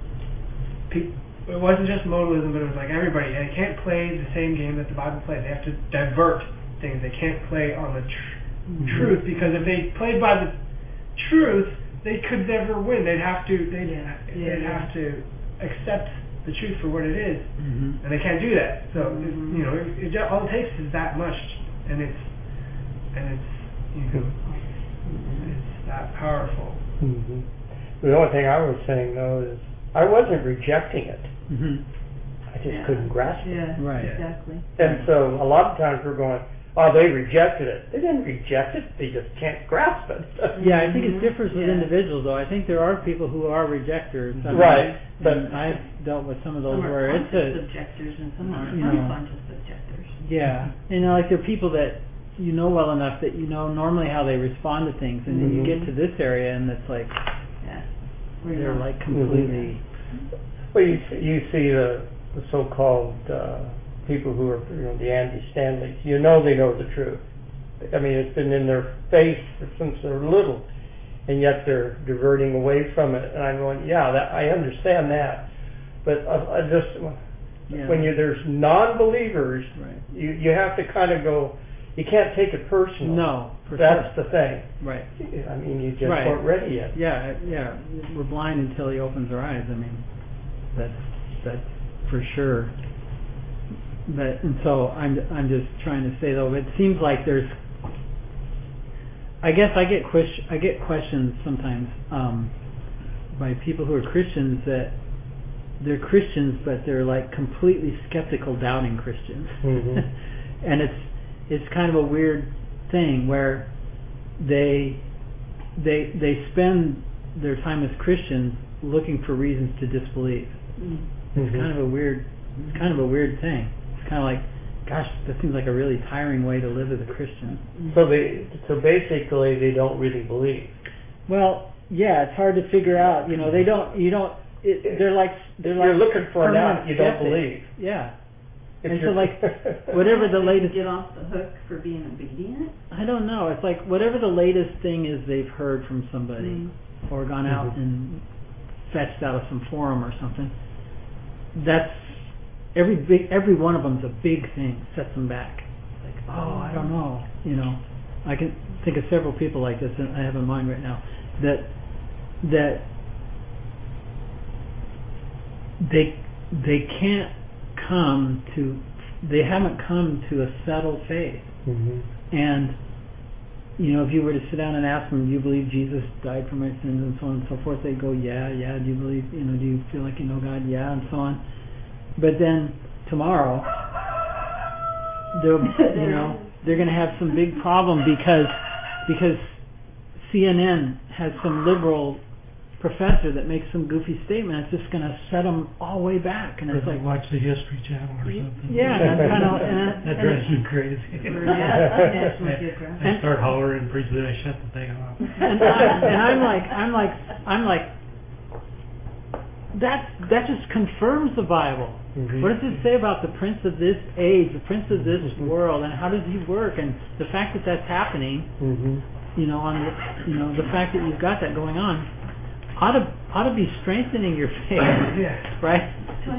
Pe- it wasn't just modalism, but it was like everybody. They can't play the same game that the Bible plays. They have to divert things. They can't play on the tr- Mm-hmm. truth, because if they played by the truth, they could never win. They'd have to. They'd, Yeah, they'd yeah, have yeah. to accept the truth for what it is, Mm-hmm. and they can't do that. So Mhm. it, you know, it, it, ju- all it takes is that much, and it's and it's you know, it's that powerful. Mm-hmm. The only thing I was saying though is I wasn't rejecting it. Mhm. I just Yeah. couldn't grasp it. Yeah, Right. exactly. And so a lot of times we're going, oh, they rejected it. They didn't reject it. They just can't grasp it. Yeah, I think it Mhm. differs with Yeah. individuals, though. I think there are people who are rejectors. I mean, Right, but- and I've dealt with some of those Some are where it's conscious a objectors and some are you know. unconscious objectors. yeah, you know, like there are people that you know well enough that you know normally how they respond to things, and then you Mhm. get to this area and it's like Yeah. Where they're you're like completely. Well, you see, you see the, the so-called uh, people who are, you know, the Andy Stanleys. You know they know the truth. I mean, it's been in their face since they're little, and yet they're diverting away from it. And I'm going, yeah, that I understand that, but I, I just Yeah. when you there's non-believers, Right. you you have to kind of go. You can't take it personal. No, for That's sure. the thing. Right. I mean, you just Right. weren't ready yet. Yeah, yeah. We're blind until he opens our eyes. I mean, that's that's for sure. But and so I'm I'm just trying to say though, it seems like there's. I guess I get ques- I get questions sometimes um, by people who are Christians that they're Christians, but they're like completely skeptical, doubting Christians, Mhm. and it's it's kind of a weird thing where they they they spend their time as Christians looking for reasons to disbelieve. It's Mhm. kind of a weird it's kind of a weird thing. It's kind of like, gosh, that seems like a really tiring way to live as a Christian. So they so basically they don't really believe. Well, yeah, it's hard to figure out. You know, they don't. You don't. It, they're like they're You're like looking for an permanent out. You don't skeptics. believe. Yeah, If and so you're- like whatever the They latest. get off the hook for being obedient. I don't know. It's like whatever the latest thing is they've heard from somebody, Mm. or gone out Mhm. and fetched out of some forum or something. That's every big every one of them's a big thing. Sets them back. Like, oh, I don't know. You know, I can think of several people like this that I have in mind right now that that they they can't come to they haven't come to a settled faith. Mhm. And you know, if you were to sit down and ask them, do you believe Jesus died for my sins and so on and so forth, they'd go, yeah, yeah. Do you believe, you know, do you feel like you know God? Yeah, and so on. But then tomorrow, they'll, you know, they're going to have some big problem because because C N N has some liberal professor that makes some goofy statement. It's just going to set them all way back, and Or it's they like, watch the History Channel or something. yeah, and that's kind of and that, That and drives me crazy. Or, yeah, National Geographic. I start hollering, pretty soon I shut the thing off. and, I, and I'm like, I'm like, I'm like, that that just confirms the Bible. Mhm. What does it say about the prince of this age, the prince of this world, and how does he work? And the fact that that's happening, Mhm. you know, on the, you know, the fact that you've got that going on, ought to ought to be strengthening your faith, Yeah. right?